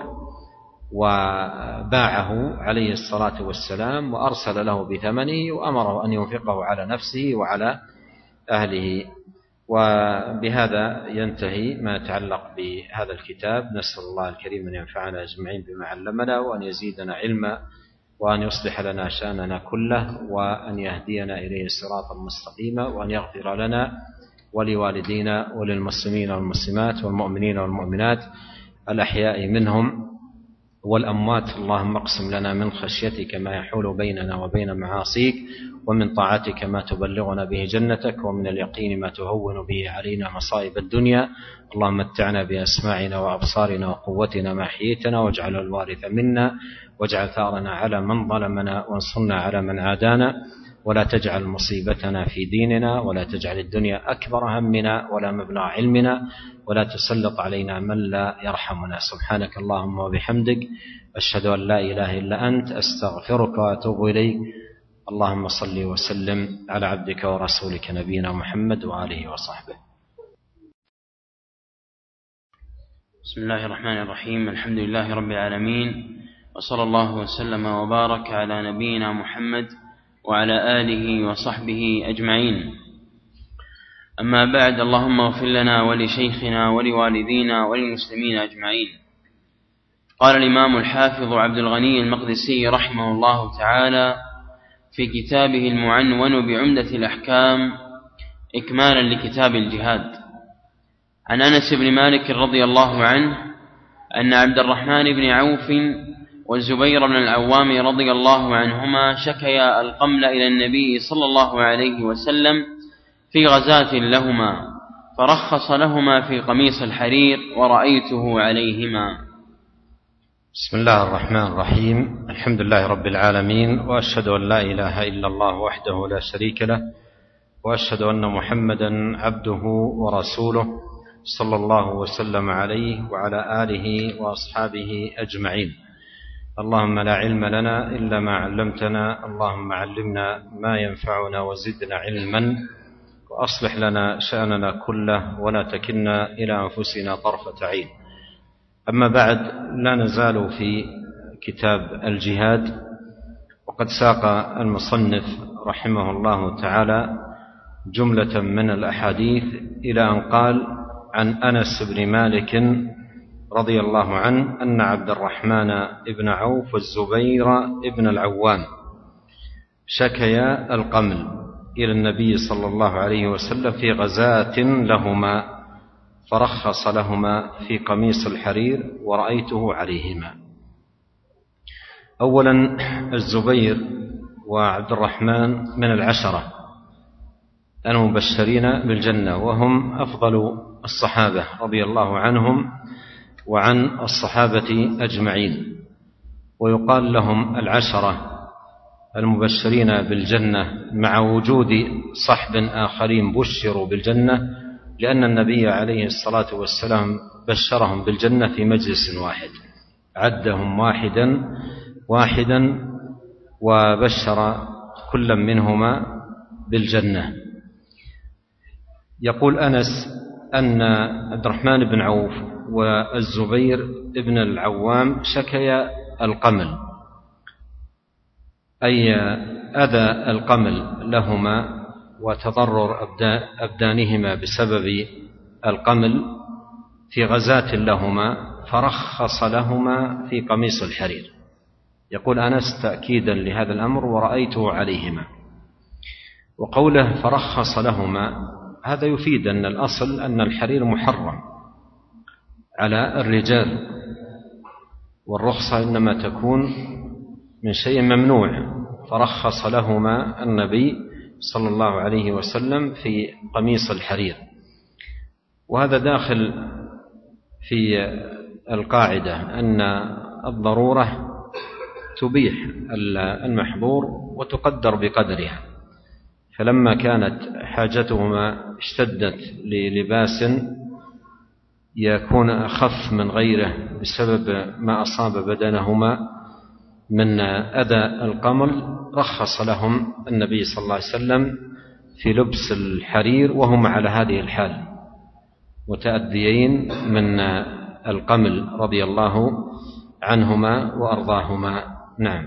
Speaker 2: وباعه عليه الصلاة والسلام، وأرسل له بثمنه، وأمره أن ينفقه على نفسه وعلى أهله. وبهذا ينتهي ما يتعلق بهذا الكتاب. نسأل الله الكريم أن ينفعنا أجمعين بما علمنا، وأن يزيدنا علما، وأن يصلح لنا شأننا كله، وأن يهدينا إليه صراطا مستقيما، وأن يغفر لنا ولوالدينا وللمسلمين والمسلمات والمؤمنين والمؤمنات الأحياء منهم والأموات. اللهم اقسم لنا من خشيتك ما يحول بيننا وبين معاصيك، ومن طاعتك ما تبلغنا به جنتك، ومن اليقين ما تهون به علينا مصائب الدنيا. اللهم متعنا بأسماعنا وأبصارنا وقوتنا ما أحييتنا، واجعل الوارث منا، واجعل ثارنا على من ظلمنا، وانصرنا على من عادانا، ولا تجعل مصيبتنا في ديننا، ولا تجعل الدنيا أكبر همنا ولا مبلغ علمنا، ولا تسلط علينا من لا يرحمنا. سبحانك اللهم وبحمدك، أشهد أن لا إله إلا أنت، أستغفرك وأتوب إليك. اللهم صل وسلم على عبدك ورسولك نبينا محمد وآله وصحبه.
Speaker 1: بسم الله الرحمن الرحيم. الحمد لله رب العالمين، وصلى الله وسلم وبارك على نبينا محمد وعلى آله وصحبه أجمعين. أما بعد، اللهم اغفر لنا ولشيخنا ولوالدينا وللمسلمين أجمعين. قال الإمام الحافظ عبد الغني المقدسي رحمه الله تعالى في كتابه المعنون بعمدة الأحكام إكمالا لكتاب الجهاد، عن أنس بن مالك رضي الله عنه أن عبد الرحمن بن عوف والزبير بن العوام رضي الله عنهما شكيا القمل إلى النبي صلى الله عليه وسلم في غزاة لهما، فرخص لهما في قميص الحرير ورأيته عليهما.
Speaker 2: بسم الله الرحمن الرحيم. الحمد لله رب العالمين، وأشهد أن لا إله إلا الله وحده لا شريك له، وأشهد أن محمدا عبده ورسوله صلى الله وسلم عليه وعلى آله وأصحابه أجمعين. اللهم لا علم لنا إلا ما علمتنا، اللهم علمنا ما ينفعنا وزدنا علما، وأصلح لنا شأننا كله ولا تكلنا إلى أنفسنا طرفة عين. أما بعد، لا نزال في كتاب الجهاد، وقد ساق المصنف رحمه الله تعالى جملة من الأحاديث إلى أن قال: عن أنس بن مالك رضي الله عنه أن عبد الرحمن بن عوف والزبير بن العوام شكيا القمل إلى النبي صلى الله عليه وسلم في غزاة لهما، فرخص لهما في قميص الحرير ورأيته عليهما. أولا، الزبير وعبد الرحمن من العشرة المبشرين بالجنة، وهم أفضل الصحابة رضي الله عنهم وعن الصحابة أجمعين، ويقال لهم العشرة المبشرين بالجنة مع وجود صحب آخرين بشروا بالجنة، لأن النبي عليه الصلاة والسلام بشرهم بالجنة في مجلس واحد، عدهم واحدا وبشر كل منهما بالجنة. يقول أنس أن عبد الرحمن بن عوف والزبير بن العوام شكيا القمل، أي أذى القمل لهما وتضرر أبدانهما بسبب القمل في غزاة لهما، فرخص لهما في قميص الحرير. يقول أنس تأكيدا لهذا الأمر: ورأيته عليهما. وقوله فرخص لهما هذا يفيد أن الأصل أن الحرير محرم على الرجال، والرخصة إنما تكون من شيء ممنوع، فرخص لهما النبي صلى الله عليه وسلم في قميص الحرير. وهذا داخل في القاعدة أن الضرورة تبيح المحظور وتقدر بقدرها، فلما كانت حاجتهما اشتدت للباس يكون أخف من غيره بسبب ما أصاب بدنهما من أذى القمل، رخص لهم النبي صلى الله عليه وسلم في لبس الحرير وهم على هذه الحال متأذيين من القمل رضي الله عنهما وأرضاهما. نعم.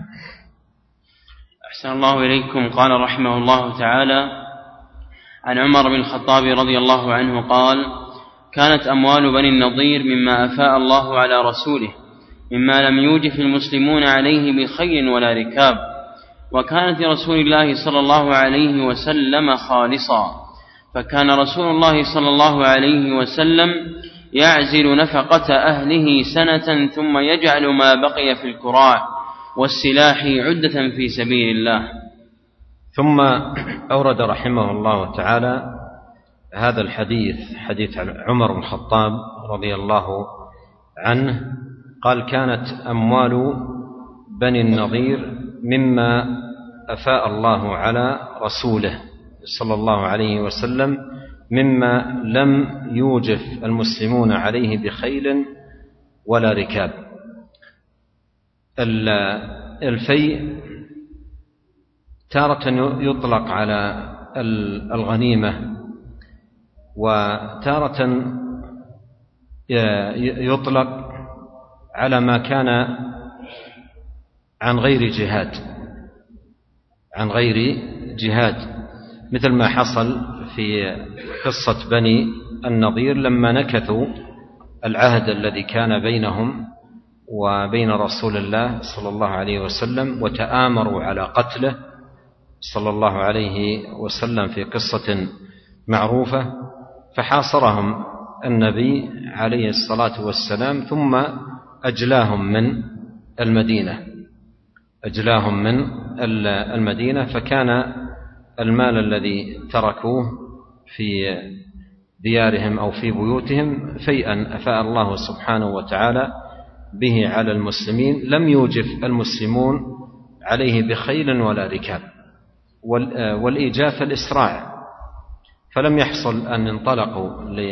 Speaker 1: أحسن الله إليكم. قال رحمه الله تعالى: عن عمر بن الخطاب رضي الله عنه قال: كانت أموال بني النضير مما أفاء الله على رسوله، مما لم يوجف المسلمون عليه بخيل ولا ركاب، وكانت لرسول الله صلى الله عليه وسلم خالصا، فكان رسول الله صلى الله عليه وسلم يعزل نفقة أهله سنة ثم يجعل ما بقي في الكراع والسلاح عدة في سبيل الله.
Speaker 2: ثم أورد رحمه الله تعالى هذا الحديث، حديث عمر بن الخطاب رضي الله عنه قال: كانت أموال بني النضير مما أفاء الله على رسوله صلى الله عليه وسلم، مما لم يوجف المسلمون عليه بخيل ولا ركاب. الفيء تارة يطلق على الغنيمة، وتارة يطلق على ما كان عن غير جهاد، مثل ما حصل في قصة بني النضير لما نكثوا العهد الذي كان بينهم وبين رسول الله صلى الله عليه وسلم، وتآمروا على قتله صلى الله عليه وسلم في قصة معروفة، فحاصرهم النبي عليه الصلاة والسلام ثم أجلاهم من المدينة، أجلاهم من المدينة، فكان المال الذي تركوه في ديارهم أو في بيوتهم فيئا أفاء الله سبحانه وتعالى به على المسلمين، لم يوجف المسلمون عليه بخيل ولا ركاب، والإيجاف الإسراع، فلم يحصل أن انطلقوا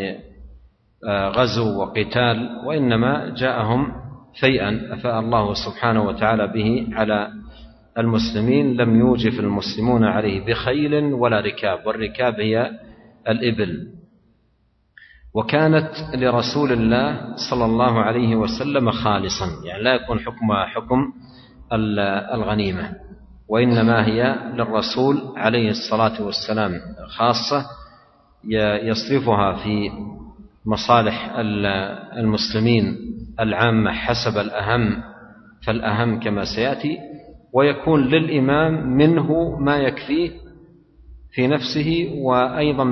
Speaker 2: لغزو وقتال، وإنما جاءهم فيئا أفاء الله سبحانه وتعالى به على المسلمين، لم يوجف المسلمون عليه بخيل ولا ركاب، والركاب هي الإبل. وكانت لرسول الله صلى الله عليه وسلم خالصا، يعني لا يكون حكمها حكم الغنيمة، وإنما هي للرسول عليه الصلاة والسلام خاصة، يصرفها في مصالح المسلمين العامة حسب الأهم فالأهم كما سيأتي، ويكون للإمام منه ما يكفيه في نفسه، وأيضا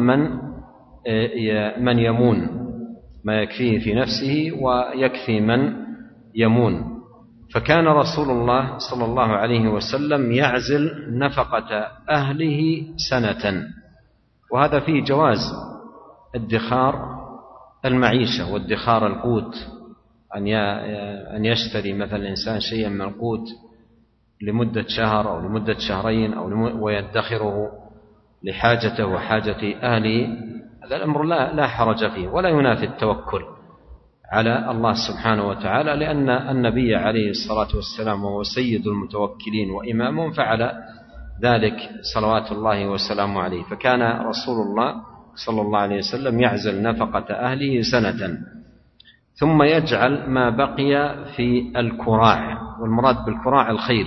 Speaker 2: من يمون، ما يكفيه في نفسه ويكفي من يمون. فكان رسول الله صلى الله عليه وسلم يعزل نفقة أهله سنة، وهذا فيه جواز ادخار المعيشة وادخار القوت، أن يشتري مثلا الإنسان شيئا من القوت لمدة شهر أو لمدة شهرين ويدخره لحاجته وحاجة أهله، هذا الأمر لا حرج فيه، ولا ينافي التوكل على الله سبحانه وتعالى، لأن النبي عليه الصلاة والسلام وهو سيد المتوكلين وإمامهم فعل ذلك صلوات الله وسلامه عليه. فكان رسول الله صلى الله عليه وسلم يعزل نفقة أهله سنة، ثم يجعل ما بقي في الكراع، والمراد بالكراع الخيل.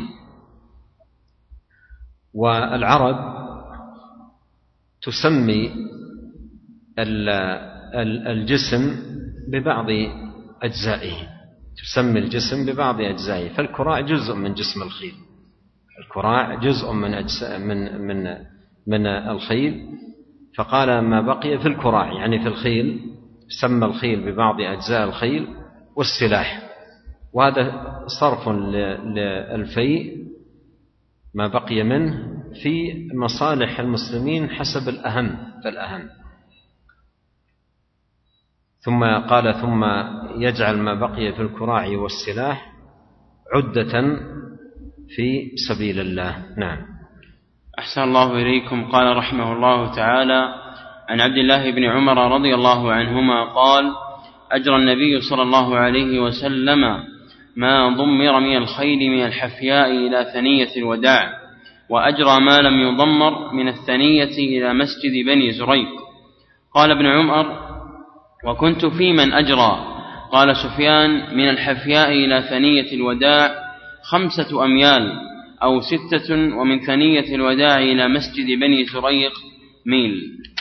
Speaker 2: والعرب تسمي الجسم ببعض أجزائه، تسمي الجسم ببعض أجزائه، فالكراع جزء من جسم الخيل، الكراع جزء من الخيل، فقال ما بقي في الكراع يعني في الخيل، سمى الخيل ببعض أجزاء الخيل والسلاح. وهذا صرف للفيء ما بقي منه في مصالح المسلمين حسب الأهم فالأهم. ثم قال ثم يجعل ما بقي في الكراع والسلاح عدة في سبيل الله. نعم.
Speaker 1: أحسن الله إليكم. قال رحمه الله تعالى: عن عبد الله بن عمر رضي الله عنهما قال: أجرى النبي صلى الله عليه وسلم ما ضمر من الخيل من الحفياء إلى ثنية الوداع، وأجرى ما لم يضمر من الثنية إلى مسجد بني زريق. قال ابن عمر: وكنت في من أجرى. قال سفيان: من الحفياء إلى ثنية الوداع 5 أميال أو 6، ومن ثنية الوداع إلى مسجد بني زريق ميل.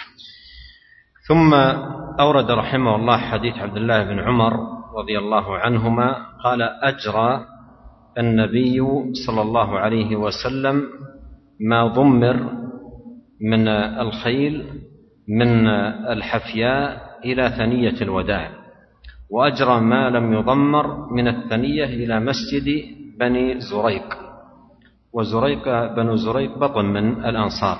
Speaker 2: ثم أورد رحمه الله حديث عبد الله بن عمر رضي الله عنهما قال: أجرى النبي صلى الله عليه وسلم ما ضمر من الخيل من الحفياء إلى ثنية الوداع، وأجرى ما لم يضمر من الثنية إلى مسجد بني زريق. وزريق بنو زريق بطن من الأنصار.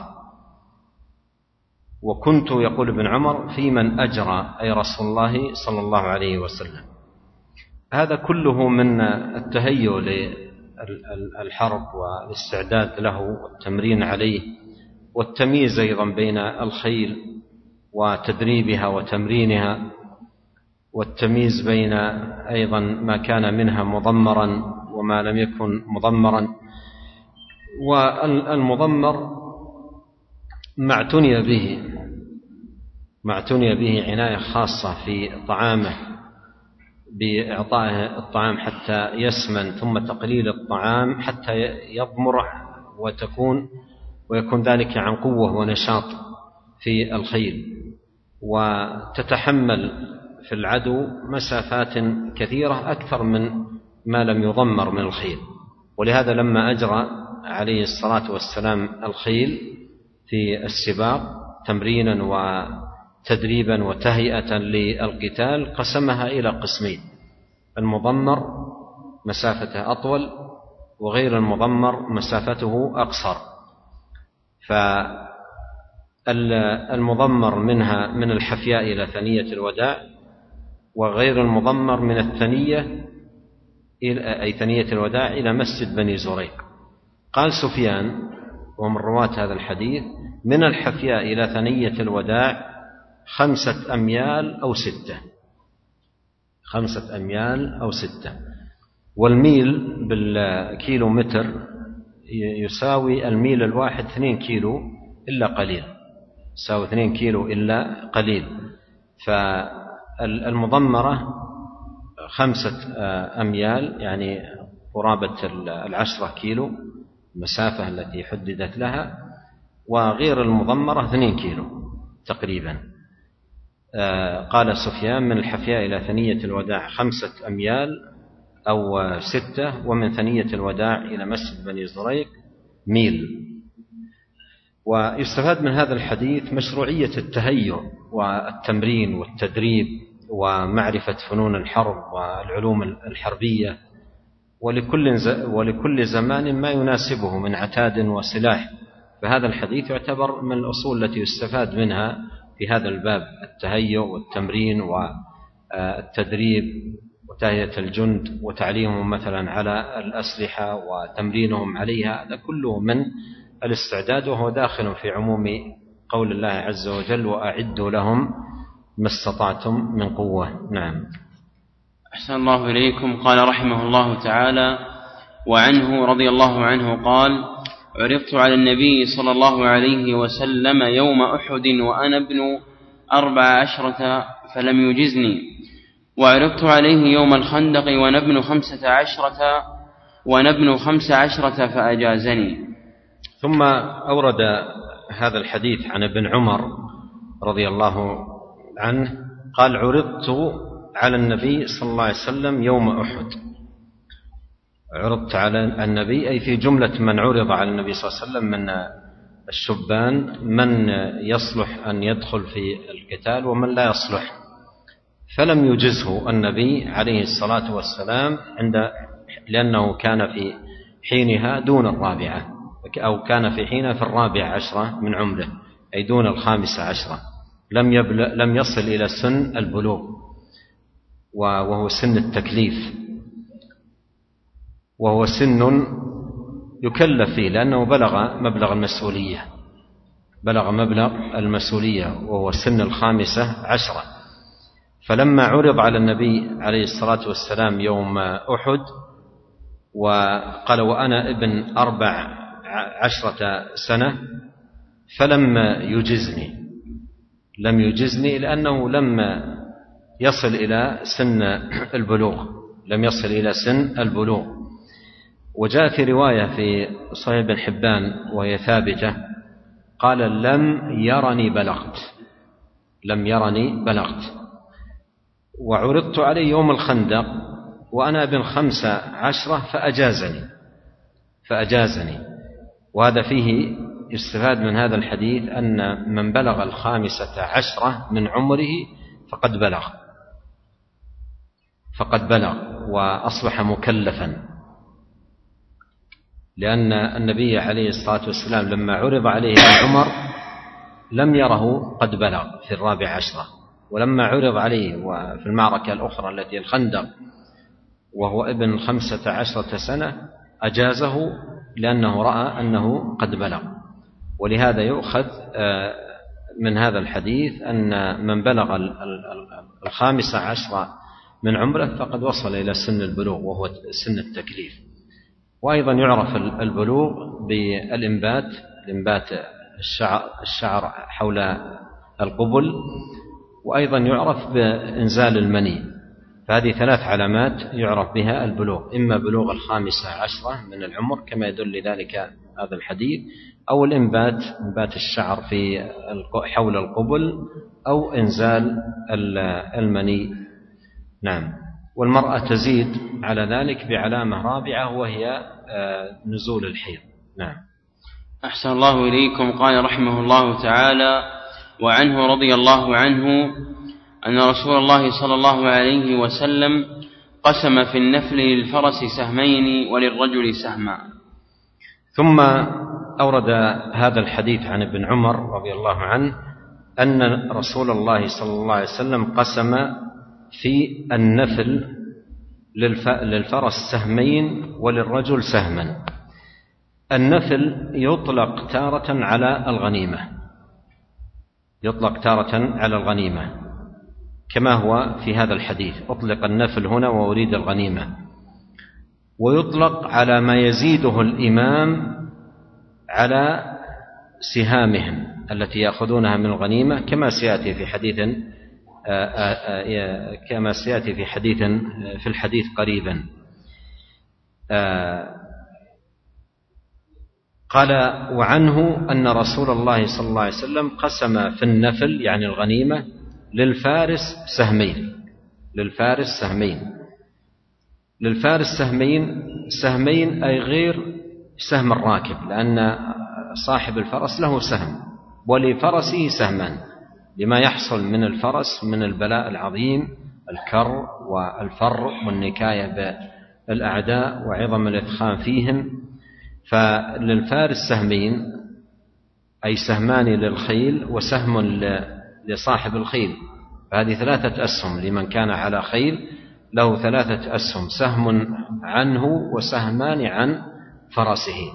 Speaker 2: وكنت يقول ابن عمر في من أجرى أي رسول الله صلى الله عليه وسلم. هذا كله من التهيؤ للحرب والاستعداد له والتمرين عليه، والتمييز أيضا بين الخيل وتدريبها وتمرينها، والتمييز بين أيضا ما كان منها مضمرا وما لم يكن مضمرا. والمضمر ما اعتني به عناية خاصة في طعامه، بإعطائه الطعام حتى يسمن، ثم تقليل الطعام حتى يضمر ويكون ذلك عن قوة ونشاط في الخيل، وتتحمل في العدو مسافات كثيرة أكثر من ما لم يضمر من الخيل. ولهذا لما أجرى عليه الصلاة والسلام الخيل في السباق تمرينا وتدريبا وتهيئة للقتال قسمها إلى قسمين: المضمر مسافته أطول، وغير المضمر مسافته أقصر. فالمضمر منها من الحفياء إلى ثنية الوداع، وغير المضمر من الثنية أي ثنية الوداع إلى مسجد بني زريق. قال سفيان ومن رواة هذا الحديث: من الحفياء إلى ثنية الوداع 5 أميال أو 6، 5 أميال أو 6. والميل بالكيلو متر يساوي الميل الواحد 2 كيلو إلا قليل، يساوي 2 كيلو إلا قليل. فالمضمرة 5 أميال يعني قرابة 10 كيلو المسافة التي حددت لها، وغير المضمرة 2 كيلو تقريبا. قال سفيان: من الحفياء إلى ثنية الوداع 5 أميال أو 6، ومن ثنية الوداع إلى مسجد بني زريق ميل. ويستفاد من هذا الحديث مشروعية التهيؤ والتمرين والتدريب ومعرفة فنون الحرب والعلوم الحربية، ولكل زمان ما يناسبه من عتاد وسلاح. فهذا الحديث يعتبر من الأصول التي يستفاد منها في هذا الباب: التهيؤ والتمرين والتدريب وتهيئة الجند وتعليمهم مثلا على الأسلحة وتمرينهم عليها. هذا كله من الاستعداد، وهو داخل في عموم قول الله عز وجل: وأعدوا لهم ما استطعتم من قوة. نعم.
Speaker 1: أحسن الله إليكم. قال رحمه الله تعالى: وعنه رضي الله عنه قال: عرضت على النبي صلى الله عليه وسلم يوم أحد وأنا ابن 14 فلم يجزني، وعرضت عليه يوم الخندق وأنا ابن 15 فأجازني.
Speaker 2: ثم أورد هذا الحديث عن ابن عمر رضي الله عنه قال: عرضت على النبي صلى الله عليه وسلم يوم أحد. عرضت على النبي أي في جملة من عرض على النبي صلى الله عليه وسلم من الشبان من يصلح أن يدخل في القتال ومن لا يصلح، فلم يجزه النبي عليه الصلاة والسلام لأنه كان في حينها دون 4 أو كان في حينها في 14 من عمره، أي دون 15. لم يصل إلى سن البلوغ، وهو سن التكليف، وهو سن يكلف فيه لأنه بلغ مبلغ المسؤولية، وهو سن 15. فلما عرض على النبي عليه الصلاة والسلام يوم أحد وقال: وأنا ابن 14 سنة، فلم يجزني لأنه لم يصل إلى سن البلوغ. وجاء في رواية في صحيح بن حبان وهي ثابتة قال: لم يرني بلغت. وعرضت عليه يوم الخندق وأنا ابن 15 فأجازني. وهذا فيه يستفاد من هذا الحديث أن من بلغ 15 من عمره فقد بلغ وأصبح مكلفا، لأن النبي عليه الصلاة والسلام لما عرض عليه العمر لم يره قد بلغ في 14، ولما عرض عليه وفي المعركة الأخرى التي الخندق وهو ابن 15 سنة أجازه لأنه رأى أنه قد بلغ. ولهذا يؤخذ من هذا الحديث أن من بلغ 15 من عمره فقد وصل إلى سن البلوغ، وهو سن التكليف. وأيضا يعرف البلوغ بالإنبات، الشعر حول القبل، وأيضا يعرف بإنزال المني. فهذه 3 علامات يعرف بها البلوغ: إما بلوغ 15 من العمر كما يدل ذلك هذا الحديث، أو إنبات الشعر حول القبل، أو إنزال المني. نعم. والمرأة تزيد على ذلك بعلامة رابعة وهي نزول الحيض. نعم.
Speaker 1: أحسن الله إليكم. قال رحمه الله تعالى: وعنه رضي الله عنه أن رسول الله صلى الله عليه وسلم قسم في النفل للفرس سهمين وللرجل سهما.
Speaker 2: ثم أورد هذا الحديث عن ابن عمر رضي الله عنه أن رسول الله صلى الله عليه وسلم قسم في النفل للفرس سهمين وللرجل سهما. النفل يطلق تارة على الغنيمة، يطلق تارة على الغنيمة كما هو في هذا الحديث، أطلق النفل هنا وأريد الغنيمة، ويطلق على ما يزيده الإمام على سهامهم التي يأخذونها من الغنيمة كما سيأتي في الحديث قريبا. قال وعنه أن رسول الله صلى الله عليه وسلم قسم في النفل يعني الغنيمة للفارس سهمين أي غير سهم الراكب، لأن صاحب الفرس له سهم ولفرسه سهمان لما يحصل من الفرس من البلاء العظيم، الكر والفر والنكاية بالأعداء وعظم الإثخان فيهم. فللفارس سهمين أي سهمان للخيل وسهم لصاحب الخيل، فهذه 3 أسهم لمن كان على خيل له 3 أسهم، سهم عنه وسهمان عن فرسه.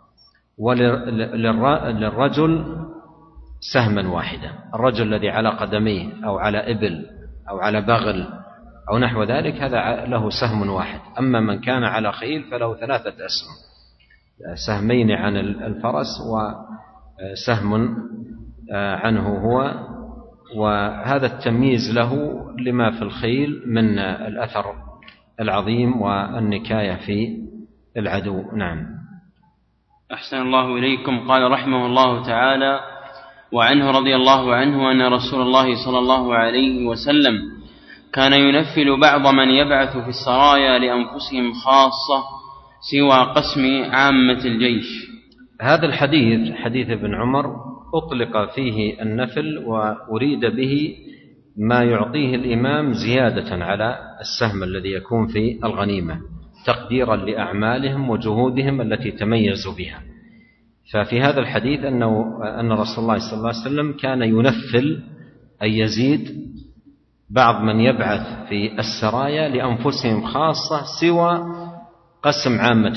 Speaker 2: وللرجل سهما واحدا، الرجل الذي على قدميه أو على إبل أو على بغل أو نحو ذلك هذا له سهم واحد. أما من كان على خيل فله 3 أسهم، سهمين عن الفرس وسهم عنه هو، وهذا التمييز له لما في الخيل من الأثر العظيم والنكاية في العدو. نعم.
Speaker 1: أحسن الله إليكم. قال رحمه الله تعالى: وعنه رضي الله عنه أن رسول الله صلى الله عليه وسلم كان ينفل بعض من يبعث في السرايا لأنفسهم خاصة سوى قسم عامة الجيش.
Speaker 2: هذا الحديث حديث ابن عمر أطلق فيه النفل وأريد به ما يعطيه الإمام زيادة على السهم الذي يكون في الغنيمة تقديرا لأعمالهم وجهودهم التي تميزوا بها. ففي هذا الحديث أن رسول الله صلى الله عليه وسلم كان ينفل أي يزيد بعض من يبعث في السرايا لأنفسهم خاصة سوى قسم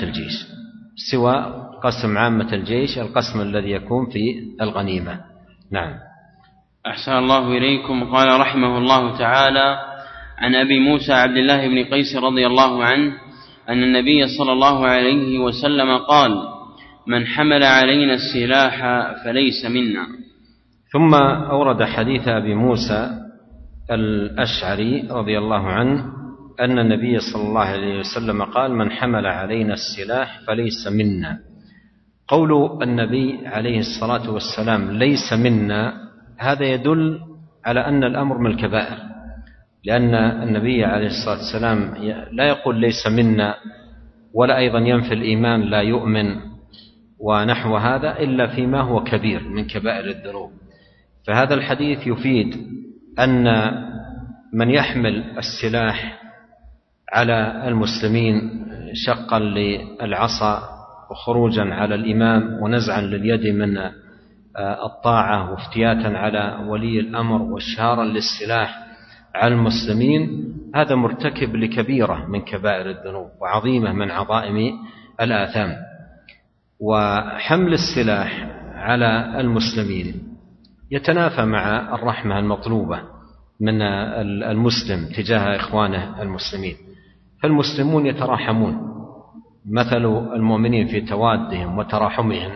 Speaker 2: عامة الجيش القسم الذي يكون في الغنيمة. نعم.
Speaker 1: أحسن الله إليكم. قال رحمه الله تعالى: عن أبي موسى عبد الله بن قيس رضي الله عنه أن النبي صلى الله عليه وسلم قال: من حمل علينا السلاح فليس منا.
Speaker 2: ثم أورد حديث أبي موسى الأشعري رضي الله عنه أن النبي صلى الله عليه وسلم قال: من حمل علينا السلاح فليس منا. قول النبي عليه الصلاة والسلام ليس منا هذا يدل على أن الأمر من الكبائر، لأن النبي عليه الصلاة والسلام لا يقول ليس منا ولا أيضا ينفي الإيمان لا يؤمن ونحو هذا إلا فيما هو كبير من كبائر الذنوب. فهذا الحديث يفيد أن من يحمل السلاح على المسلمين شقا للعصا وخروجا على الإمام ونزعا لليد من الطاعة وافتياتا على ولي الأمر واشهارا للسلاح على المسلمين هذا مرتكب لكبيرة من كبائر الذنوب وعظيمة من عظائم الآثام. وحمل السلاح على المسلمين يتنافى مع الرحمة المطلوبة من المسلم تجاه إخوانه المسلمين. فالمسلمون يتراحمون، مثل المؤمنين في توادهم وتراحمهم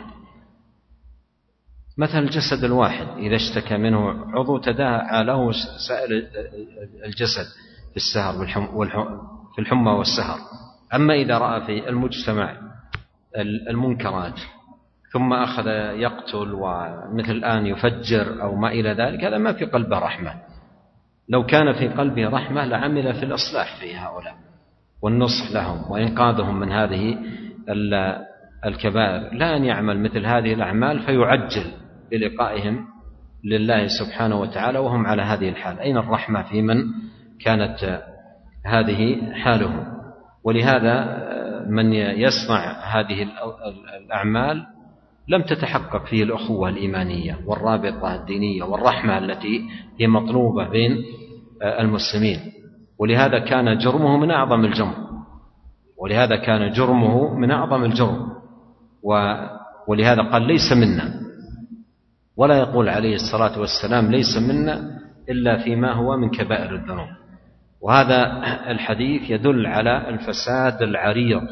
Speaker 2: مثل الجسد الواحد إذا اشتكى منه عضو تداعى له سائر الجسد في السهر في الحمى والسهر. أما إذا رأى في المجتمع المنكرات ثم أخذ يقتل ومثل الآن يفجر أو ما إلى ذلك هذا ما في قلبه رحمة. لو كان في قلبه رحمة لعمل في الإصلاح في هؤلاء والنصح لهم وإنقاذهم من هذه الكبائر، لا أن يعمل مثل هذه الأعمال فيعجل بلقائهم لله سبحانه وتعالى وهم على هذه الحال. أين الرحمة في من كانت هذه حاله. ولهذا من يصنع هذه الأعمال لم تتحقق فيه الأخوة الإيمانية والرابطة الدينية والرحمة التي هي مطلوبة بين المسلمين. ولهذا كان جرمه من أعظم الجرم، ولهذا قال ليس منا، ولا يقول عليه الصلاة والسلام ليس منا إلا فيما هو من كبائر الذنوب. وهذا الحديث يدل على الفساد العريض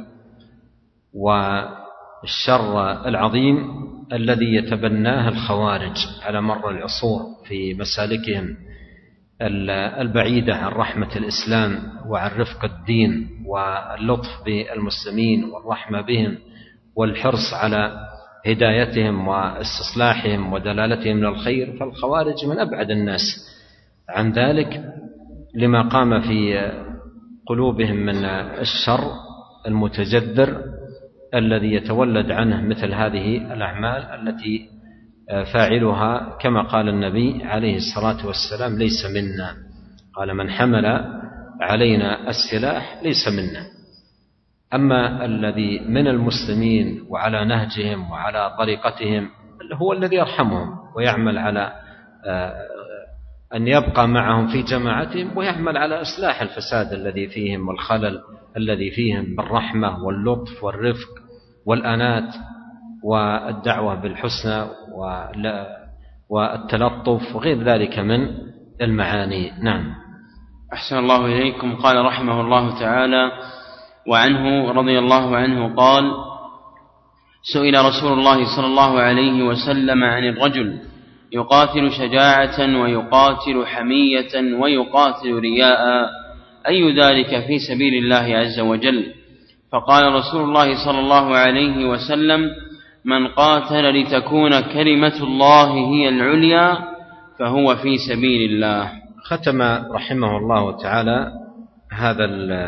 Speaker 2: والشر العظيم الذي يتبناه الخوارج على مر العصور في مسالكهم البعيدة عن رحمة الإسلام وعن رفق الدين واللطف بالمسلمين والرحمة بهم والحرص على هدايتهم واستصلاحهم ودلالتهم من الخير. فالخوارج من أبعد الناس عن ذلك لما قام في قلوبهم من الشر المتجذر الذي يتولد عنه مثل هذه الأعمال التي فاعلها كما قال النبي عليه الصلاة والسلام ليس منا. قال من حمل علينا السلاح ليس منا. أما الذي من المسلمين وعلى نهجهم وعلى طريقتهم هو الذي يرحمهم ويعمل على أن يبقى معهم في جماعتهم ويعمل على إصلاح الفساد الذي فيهم والخلل الذي فيهم بالرحمة واللطف والرفق والأنات والدعوة بالحسنى والتلطف وغير ذلك من المعاني. نعم.
Speaker 1: أحسن الله إليكم. قال رحمه الله تعالى: وعنه رضي الله عنه قال: سئل رسول الله صلى الله عليه وسلم عن الرجل يقاتل شجاعة ويقاتل حمية ويقاتل رياء، أي ذلك في سبيل الله عز وجل؟ فقال رسول الله صلى الله عليه وسلم: من قاتل لتكون كلمة الله هي العليا فهو في سبيل الله.
Speaker 2: ختم رحمه الله تعالى هذا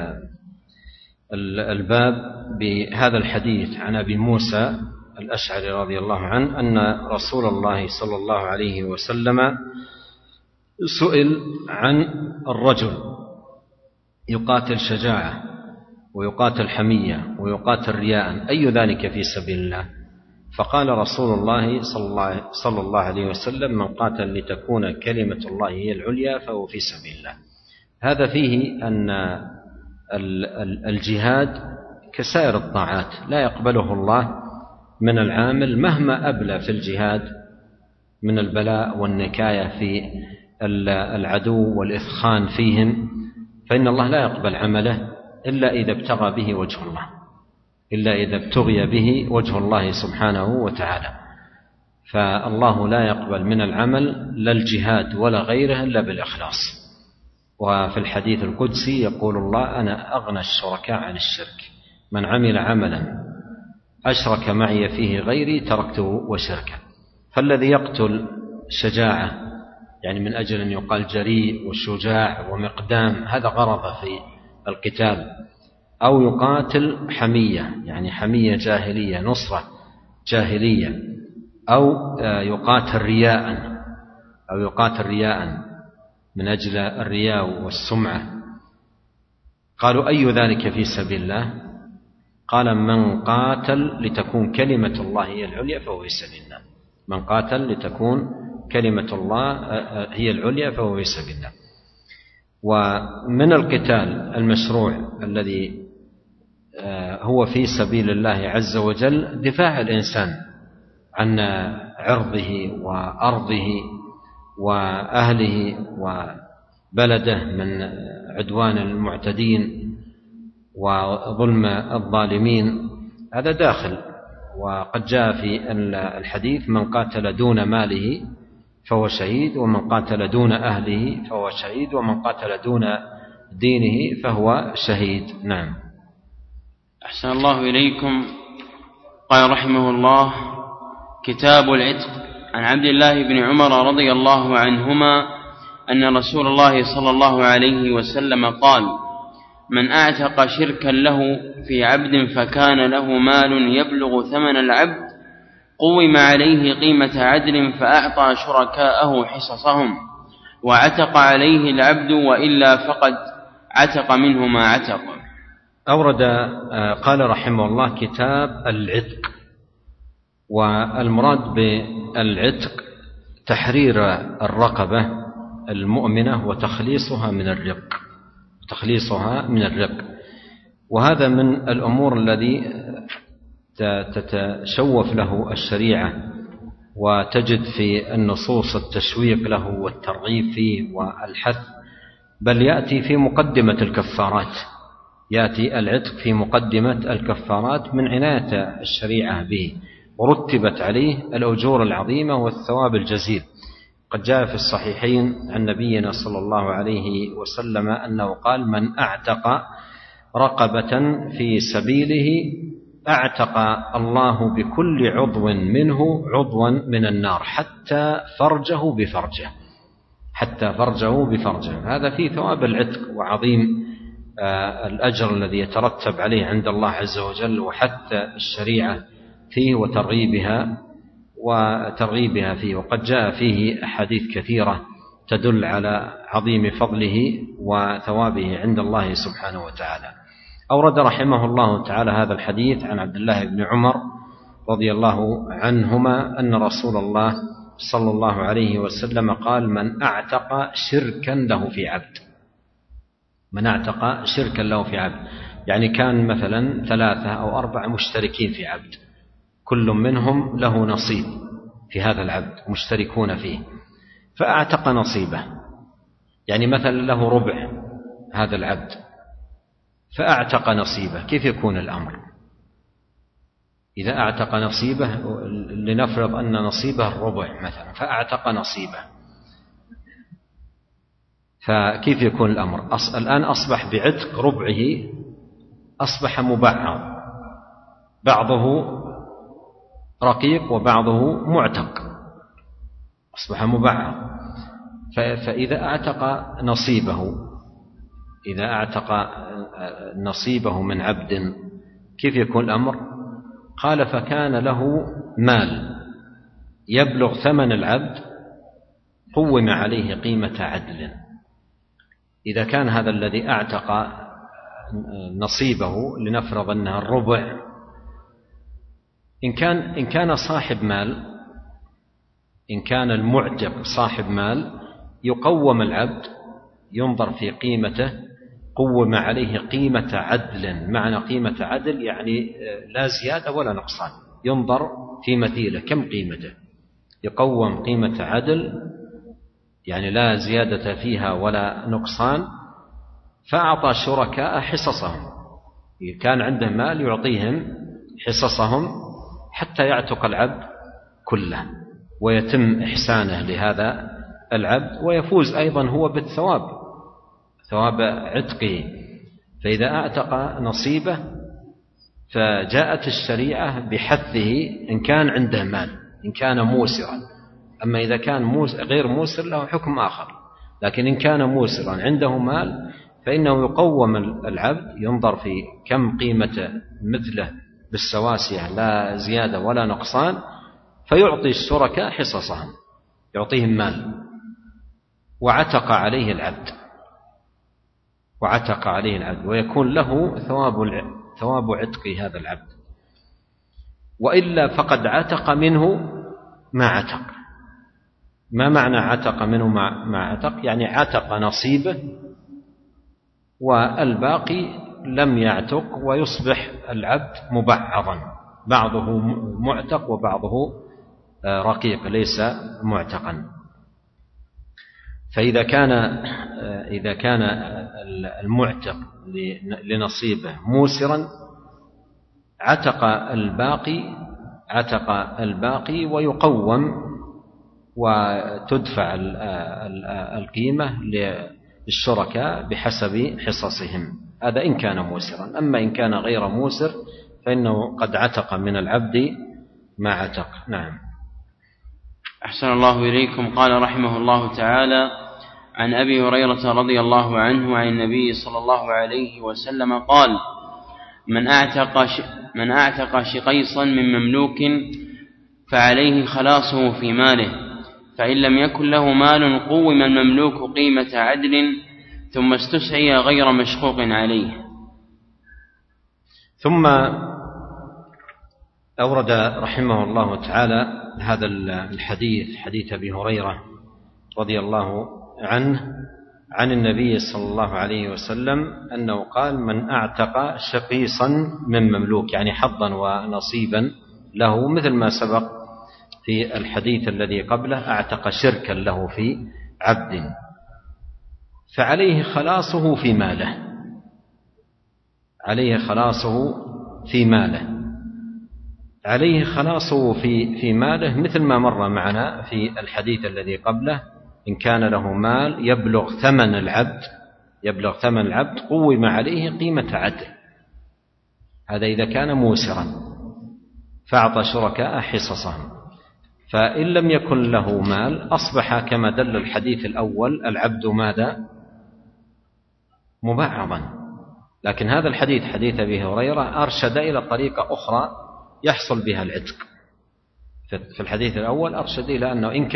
Speaker 2: الباب بهذا الحديث عن أبي موسى الأشعري رضي الله عنه أن رسول الله صلى الله عليه وسلم سئل عن الرجل يقاتل شجاعة ويقاتل حمية ويقاتل رياء، أي ذلك في سبيل الله؟ فقال رسول الله صلى الله عليه وسلم: من قاتل لتكون كلمة الله هي العليا فهو في سبيل الله. هذا فيه أن الجهاد كسائر الطاعات لا يقبله الله من العامل مهما أبلى في الجهاد من البلاء والنكاية في العدو والإثخان فيهم، فإن الله لا يقبل عمله إلا إذا ابتغى به وجه الله، إلا إذا ابتغي به وجه الله سبحانه وتعالى. فالله لا يقبل من العمل لا الجهاد ولا غيره إلا بالإخلاص. وفي الحديث القدسي يقول الله: أنا أغنى الشركاء عن الشرك، من عمل عملا أشرك معي فيه غيري تركته وشركه. فالذي يقتل شجاعة يعني من أجل أن يقال جريء وشجاع ومقدام هذا غرض في القتال، أو يقاتل حمية يعني حمية جاهلية نصرة جاهلية، أو يقاتل رياء من أجل الرياء والسمعة. قالوا: أي ذلك في سبيل الله؟ قال: من قاتل لتكون كلمة الله هي العليا فهو في سبيل الله. من قاتل لتكون كلمة الله هي العليا فهو في سبيل الله. ومن القتال المشروع الذي هو في سبيل الله عز وجل دفاع الإنسان عن عرضه وأرضه وأهله وبلده من عدوان المعتدين وظلم الظالمين، هذا داخل. وقد جاء في الحديث: من قاتل دون ماله فهو شهيد، ومن قاتل دون أهله فهو شهيد، ومن قاتل دون دينه فهو شهيد. نعم.
Speaker 1: أحسن الله إليكم. قال رحمه الله: كتاب العتق. عن عبد الله بن عمر رضي الله عنهما أن رسول الله صلى الله عليه وسلم قال: من أعتق شركا له في عبد فكان له مال يبلغ ثمن العبد قوم عليه قيمة عدل فأعطى شركاءه حصصهم وعتق عليه العبد، وإلا فقد عتق منه ما عتق.
Speaker 2: أورد قال رحمه الله كتاب العتق، والمراد بالعتق تحرير الرقبة المؤمنة وتخليصها من الرق، وهذا من الأمور الذي تتشوف له الشريعة، وتجد في النصوص التشويق له والترغيب فيه والحث، بل يأتي في مقدمة الكفارات، يأتي العتق في مقدمة الكفارات من عناية الشريعة به، ورتبت عليه الأجور العظيمة والثواب الجزيل. قد جاء في الصحيحين عن نبينا صلى الله عليه وسلم أنه قال: من أعتق رقبة في سبيله أعتق الله بكل عضو منه عضوا من النار حتى فرجه بفرجه. هذا فيه ثواب العتق وعظيم الأجر الذي يترتب عليه عند الله عز وجل، وحتى الشريعة فيه وترغيبها فيه. وقد جاء فيه أحاديث كثيرة تدل على عظيم فضله وثوابه عند الله سبحانه وتعالى. أورد رحمه الله تعالى هذا الحديث عن عبد الله بن عمر رضي الله عنهما أن رسول الله صلى الله عليه وسلم قال: من أعتق شركا له في عبد، يعني كان مثلا 3 أو 4 مشتركين في عبد، كل منهم له نصيب في هذا العبد مشتركون فيه، فأعتق نصيبه، يعني مثلا له ربع هذا العبد فأعتق نصيبه. كيف يكون الأمر؟ إذا أعتق نصيبه، لنفرض أن نصيبه الربع مثلا، فأعتق نصيبه، فكيف يكون الأمر؟ الآن أصبح بعتق ربعه أصبح مبعض، بعضه رقيق وبعضه معتق، أصبح مبعض. فإذا أعتق نصيبه من عبد كيف يكون الأمر؟ قال: فكان له مال يبلغ ثمن العبد قوم عليه قيمة عدل. إذا كان هذا الذي أعتق نصيبه لنفرض أنها الربع، إن كان صاحب مال، إن كان المعتق صاحب مال، يقوم العبد، ينظر في قيمته، قوم عليه قيمة عدل. معنى قيمة عدل يعني لا زيادة ولا نقصان، ينظر في مثيله كم قيمته، يقوم قيمة عدل يعني لا زيادة فيها ولا نقصان. فأعطى شركاء حصصهم، إذا كان عنده مال يعطيهم حصصهم حتى يعتق العبد كله، ويتم إحسانه لهذا العبد، ويفوز أيضا هو بالثواب، ثواب عتقه. فإذا أعتق نصيبه فجاءت الشريعة بحثه إن كان عنده مال، إن كان موسرا. أما إذا كان غير موسر له حكم آخر، لكن إن كان موسرا عنده مال فإنه يقوم العبد، ينظر في كم قيمة مثله بالسواسية لا زيادة ولا نقصان، فيعطي الشركاء حصصهم، يعطيهم مال، وعتق عليه العبد، ويكون له ثواب عتق هذا العبد. وإلا فقد عتق منه ما عتق. ما معنى عتق منه ما عتق؟ يعني عتق نصيبه والباقي لم يعتق، ويصبح العبد مبعضا، بعضه معتق وبعضه رقيق ليس معتقا. فإذا كان المعتق لنصيبه موسرا عتق الباقي ويقوم، وتدفع القيمة للشركاء بحسب حصصهم. هذا إن كان موسرا. أما إن كان غير موسر فإنه قد عتق من العبد ما عتق. نعم.
Speaker 1: أحسن الله إليكم. قال رحمه الله تعالى: عن أبي هريرة رضي الله عنه عن النبي صلى الله عليه وسلم قال: من أعتق شقيصا من مملوك فعليه خلاصه في ماله، فإن لم يكن له مال قوم المملوك قيمة عدل، ثم استسعي غير مشقوق عليه.
Speaker 2: ثم أورد رحمه الله تعالى هذا الحديث، حديث أبي هريرة رضي الله عنه عن النبي صلى الله عليه وسلم أنه قال: من أعتق شقيصا من مملوك، يعني حظا ونصيبا له، مثل ما سبق في الحديث الذي قبله: أعتق شركا له في عبد، فعليه خلاصه في ماله، عليه خلاصه في ماله، عليه خلاصه في ماله، مثل ما مر معنا في الحديث الذي قبله: إن كان له مال يبلغ ثمن العبد قوم عليه قيمة عدل. هذا إذا كان موسرا فأعطى شركاء حصصهم. فإن لم يكن له مال أصبح كما دل الحديث الأول العبد ماذا؟ مبعضا. لكن هذا الحديث، حديث أبي هريرة، أرشد إلى طريقة أخرى يحصل بها العتق. في الحديث الأول أرشد إلى أنه إن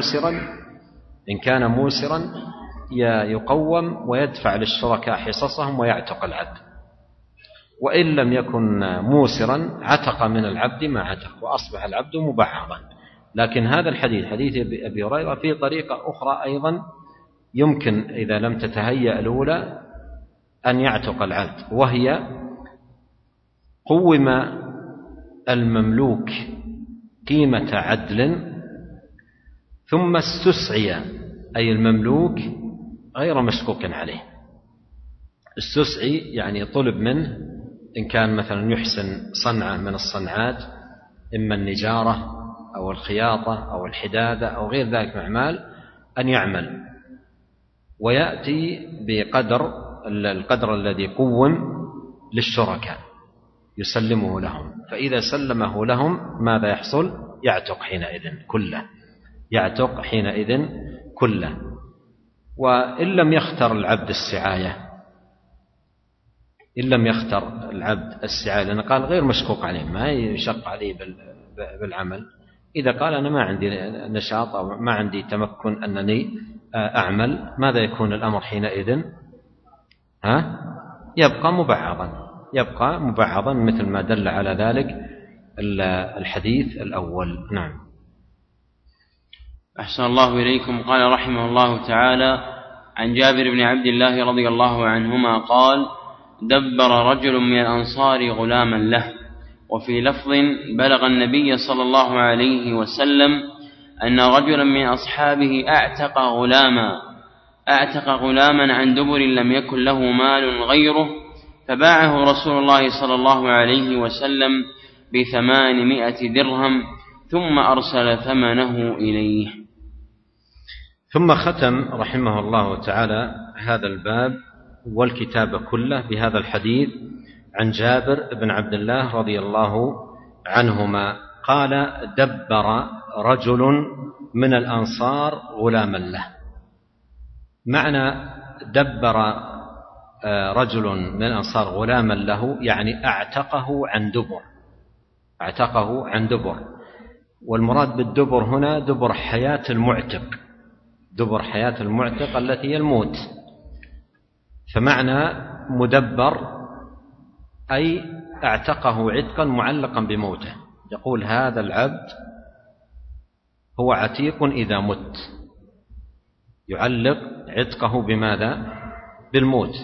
Speaker 2: كان موسرا يقوم ويدفع للشركاء حصصهم ويعتق العبد، وإن لم يكن موسرا عتق من العبد ما عتق وأصبح العبد مبعضا. لكن هذا الحديث، حديث أبي هريرة، في طريقة أخرى أيضا يمكن إذا لم تتهيأ الأولى أن يعتق العبد، وهي: قوم المملوك قيمة عدل ثم استسعي، أي المملوك غير مشكوك عليه. استسعي يعني طلب منه، إن كان مثلا يحسن صنعة من الصنعات، إما النجارة أو الخياطة أو الحدادة أو غير ذلك من أعمال، أن يعمل ويأتي بقدر القدر الذي قوم للشركاء يسلمه لهم. فإذا سلمه لهم ماذا يحصل؟ يعتق حينئذ كله. وإن لم يختر العبد السعاية، لأنه قال غير مشكوك عليه، ما يشق عليه بالعمل. إذا قال أنا ما عندي نشاط أو ما عندي تمكن أنني أعمل، ماذا يكون الأمر حينئذ؟ يبقى مبعضا مثل ما دل على ذلك الحديث الأول. نعم.
Speaker 1: أحسن الله إليكم. قال رحمه الله تعالى: عن جابر بن عبد الله رضي الله عنهما قال: دبر رجل من الأنصار غلاما له. وفي لفظ: بلغ النبي صلى الله عليه وسلم أن رجلا من أصحابه أعتق غلاما عن دبر لم يكن له مال غيره، فباعه رسول الله صلى الله عليه وسلم ب800 درهم، ثم أرسل ثمنه إليه.
Speaker 2: ثم ختم رحمه الله تعالى هذا الباب والكتاب كله بهذا الحديث عن جابر بن عبد الله رضي الله عنهما قال: دبر رجل من الأنصار غلاما له. معنى دبر رجل من الأنصار غلاما له يعني أعتقه عن دبر. والمراد بالدبر هنا دبر حياة المعتق التي هي الموت. فمعنى مدبر أي اعتقه عتقا معلقا بموته. يقول هذا العبد هو عتيق إذا مت، يعلق عتقه بماذا؟ بالموت.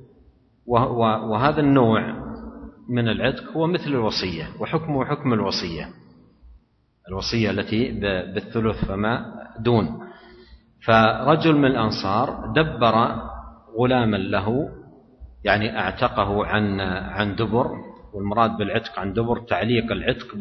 Speaker 2: وهذا النوع من العتق هو مثل الوصية، وحكمه حكم الوصية التي بالثلث فما دون. فرجل من الأنصار دبر غلاما له يعني اعتقه عن دبر، والمراد بالعتق عن دبر تعليق العتق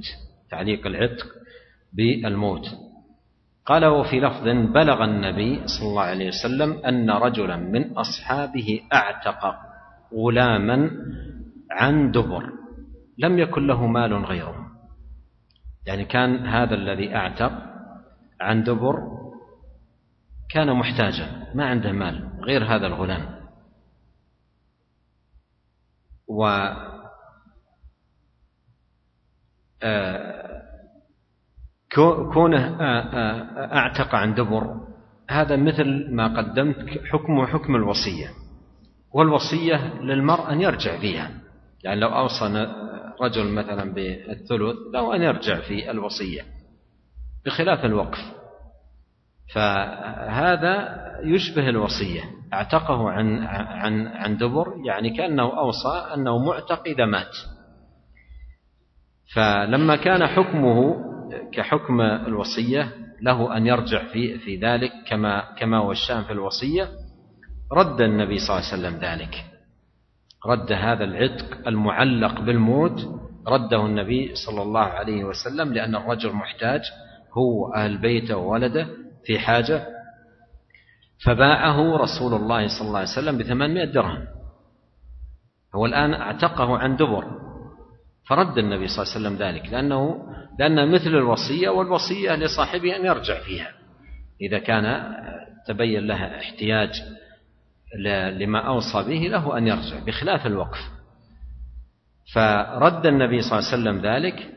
Speaker 2: بالموت. قال: وفي لفظ: بلغ النبي صلى الله عليه وسلم أن رجلا من أصحابه أعتق غلاما عن دبر لم يكن له مال غيره. يعني كان هذا الذي أعتق عن دبر كان محتاجا، ما عنده مال غير هذا الغلام، كونه أعتق عن دبر هذا مثل ما قدمت حكمه حكم الوصية، والوصية للمرء أن يرجع فيها، يعني لو أوصى رجل مثلا بالثلث له أن يرجع في الوصية بخلاف الوقف، فهذا يشبه الوصية، اعتقه عن دبر، يعني كأنه أوصى أنه معتق إذا مات. فلما كان حكمه كحكم الوصية له أن يرجع في ذلك كما هو الشأن في الوصية، رد النبي صلى الله عليه وسلم ذلك، رد هذا العتق المعلق بالموت، رده النبي صلى الله عليه وسلم، لأن الرجل محتاج، هو أهل بيته وولده في حاجة، فباعه رسول الله صلى الله عليه وسلم ب800 درهم. هو الآن اعتقه عن دبر، فرد النبي صلى الله عليه وسلم ذلك، لأن مثل الوصية، والوصية لصاحبه أن يرجع فيها إذا كان تبين لها احتياج لما أوصى به، له أن يرجع بخلاف الوقف. فرد النبي صلى الله عليه وسلم ذلك،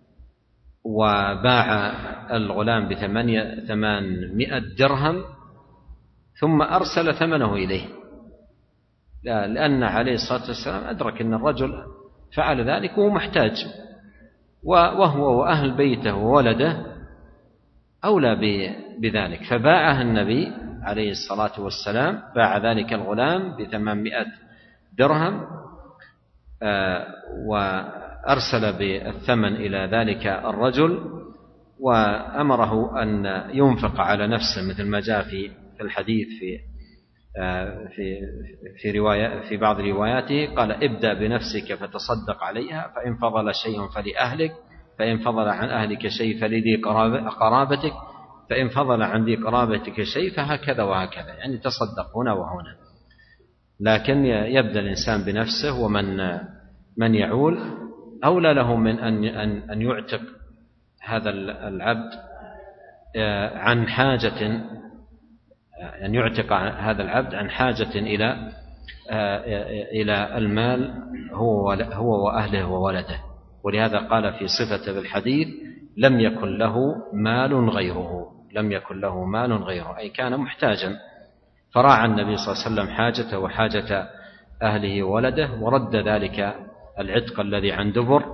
Speaker 2: وباع الغلام ب800 درهم، ثم أرسل ثمنه إليه، لأن عليه الصلاة والسلام أدرك أن الرجل فعل ذلك وهو محتاج، وهو وأهل بيته وولده أولى بذلك، فباعه النبي عليه الصلاة والسلام، باع ذلك الغلام ب800 درهم، وأرسل بالثمن إلى ذلك الرجل، وأمره أن ينفق على نفسه، مثل ما جاء في الحديث في بعض رواياته، قال: ابدأ بنفسك فتصدق عليها، فإن فضل شيء فلأهلك، فإن فضل عن أهلك شيء فلذي قرابتك، فإن فضل عن ذي قرابتك شيء فهكذا وهكذا، يعني تصدق هنا وهنا. لكن يبدأ الإنسان بنفسه، ومن يعول أولى له من أن يعتق هذا العبد عن حاجة، أن يعتق هذا العبد عن حاجة إلى المال هو وأهله وولده. ولهذا قال في صفة بالحديث: لم يكن له مال غيره، لم يكن له مال غيره، أي كان محتاجا، فراعى النبي صلى الله عليه وسلم حاجته وحاجة أهله وولده، ورد ذلك العتق الذي عن دبر،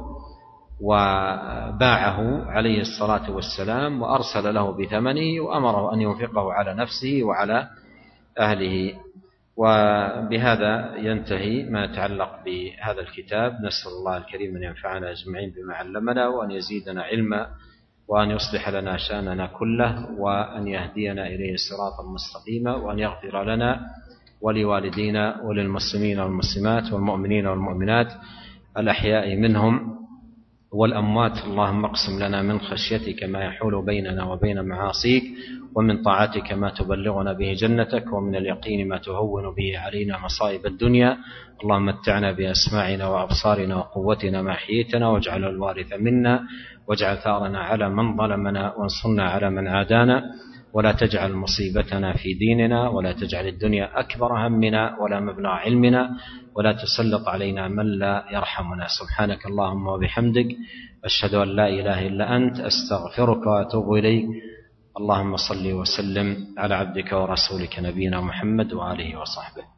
Speaker 2: وباعه عليه الصلاة والسلام، وأرسل له بثمنه، وأمره أن ينفقه على نفسه وعلى أهله. وبهذا ينتهي ما يتعلق بهذا الكتاب. نسأل الله الكريم أن ينفعنا أجمعين بما علمنا، وأن يزيدنا علما، وأن يصلح لنا شأننا كله، وأن يهدينا إليه الصراط المستقيم، وأن يغفر لنا ولوالدينا وللمسلمين والمسلمات والمؤمنين والمؤمنات الأحياء منهم والأموات. اللهم اقسم لنا من خشيتك ما يحول بيننا وبين معاصيك، ومن طاعتك ما تبلغنا به جنتك، ومن اليقين ما تهون به علينا مصائب الدنيا. اللهم متعنا بأسماعنا وأبصارنا وقوتنا ما أحييتنا، واجعل الوارث منا، واجعل ثارنا على من ظلمنا، وانصرنا على من عادانا، ولا تجعل مصيبتنا في ديننا، ولا تجعل الدنيا أكبر همنا ولا مبلغ علمنا، ولا تسلط علينا من لا يرحمنا. سبحانك اللهم وبحمدك، أشهد أن لا إله إلا أنت، أستغفرك وأتوب إليك. اللهم صل وسلم على عبدك ورسولك نبينا محمد وآله وصحبه.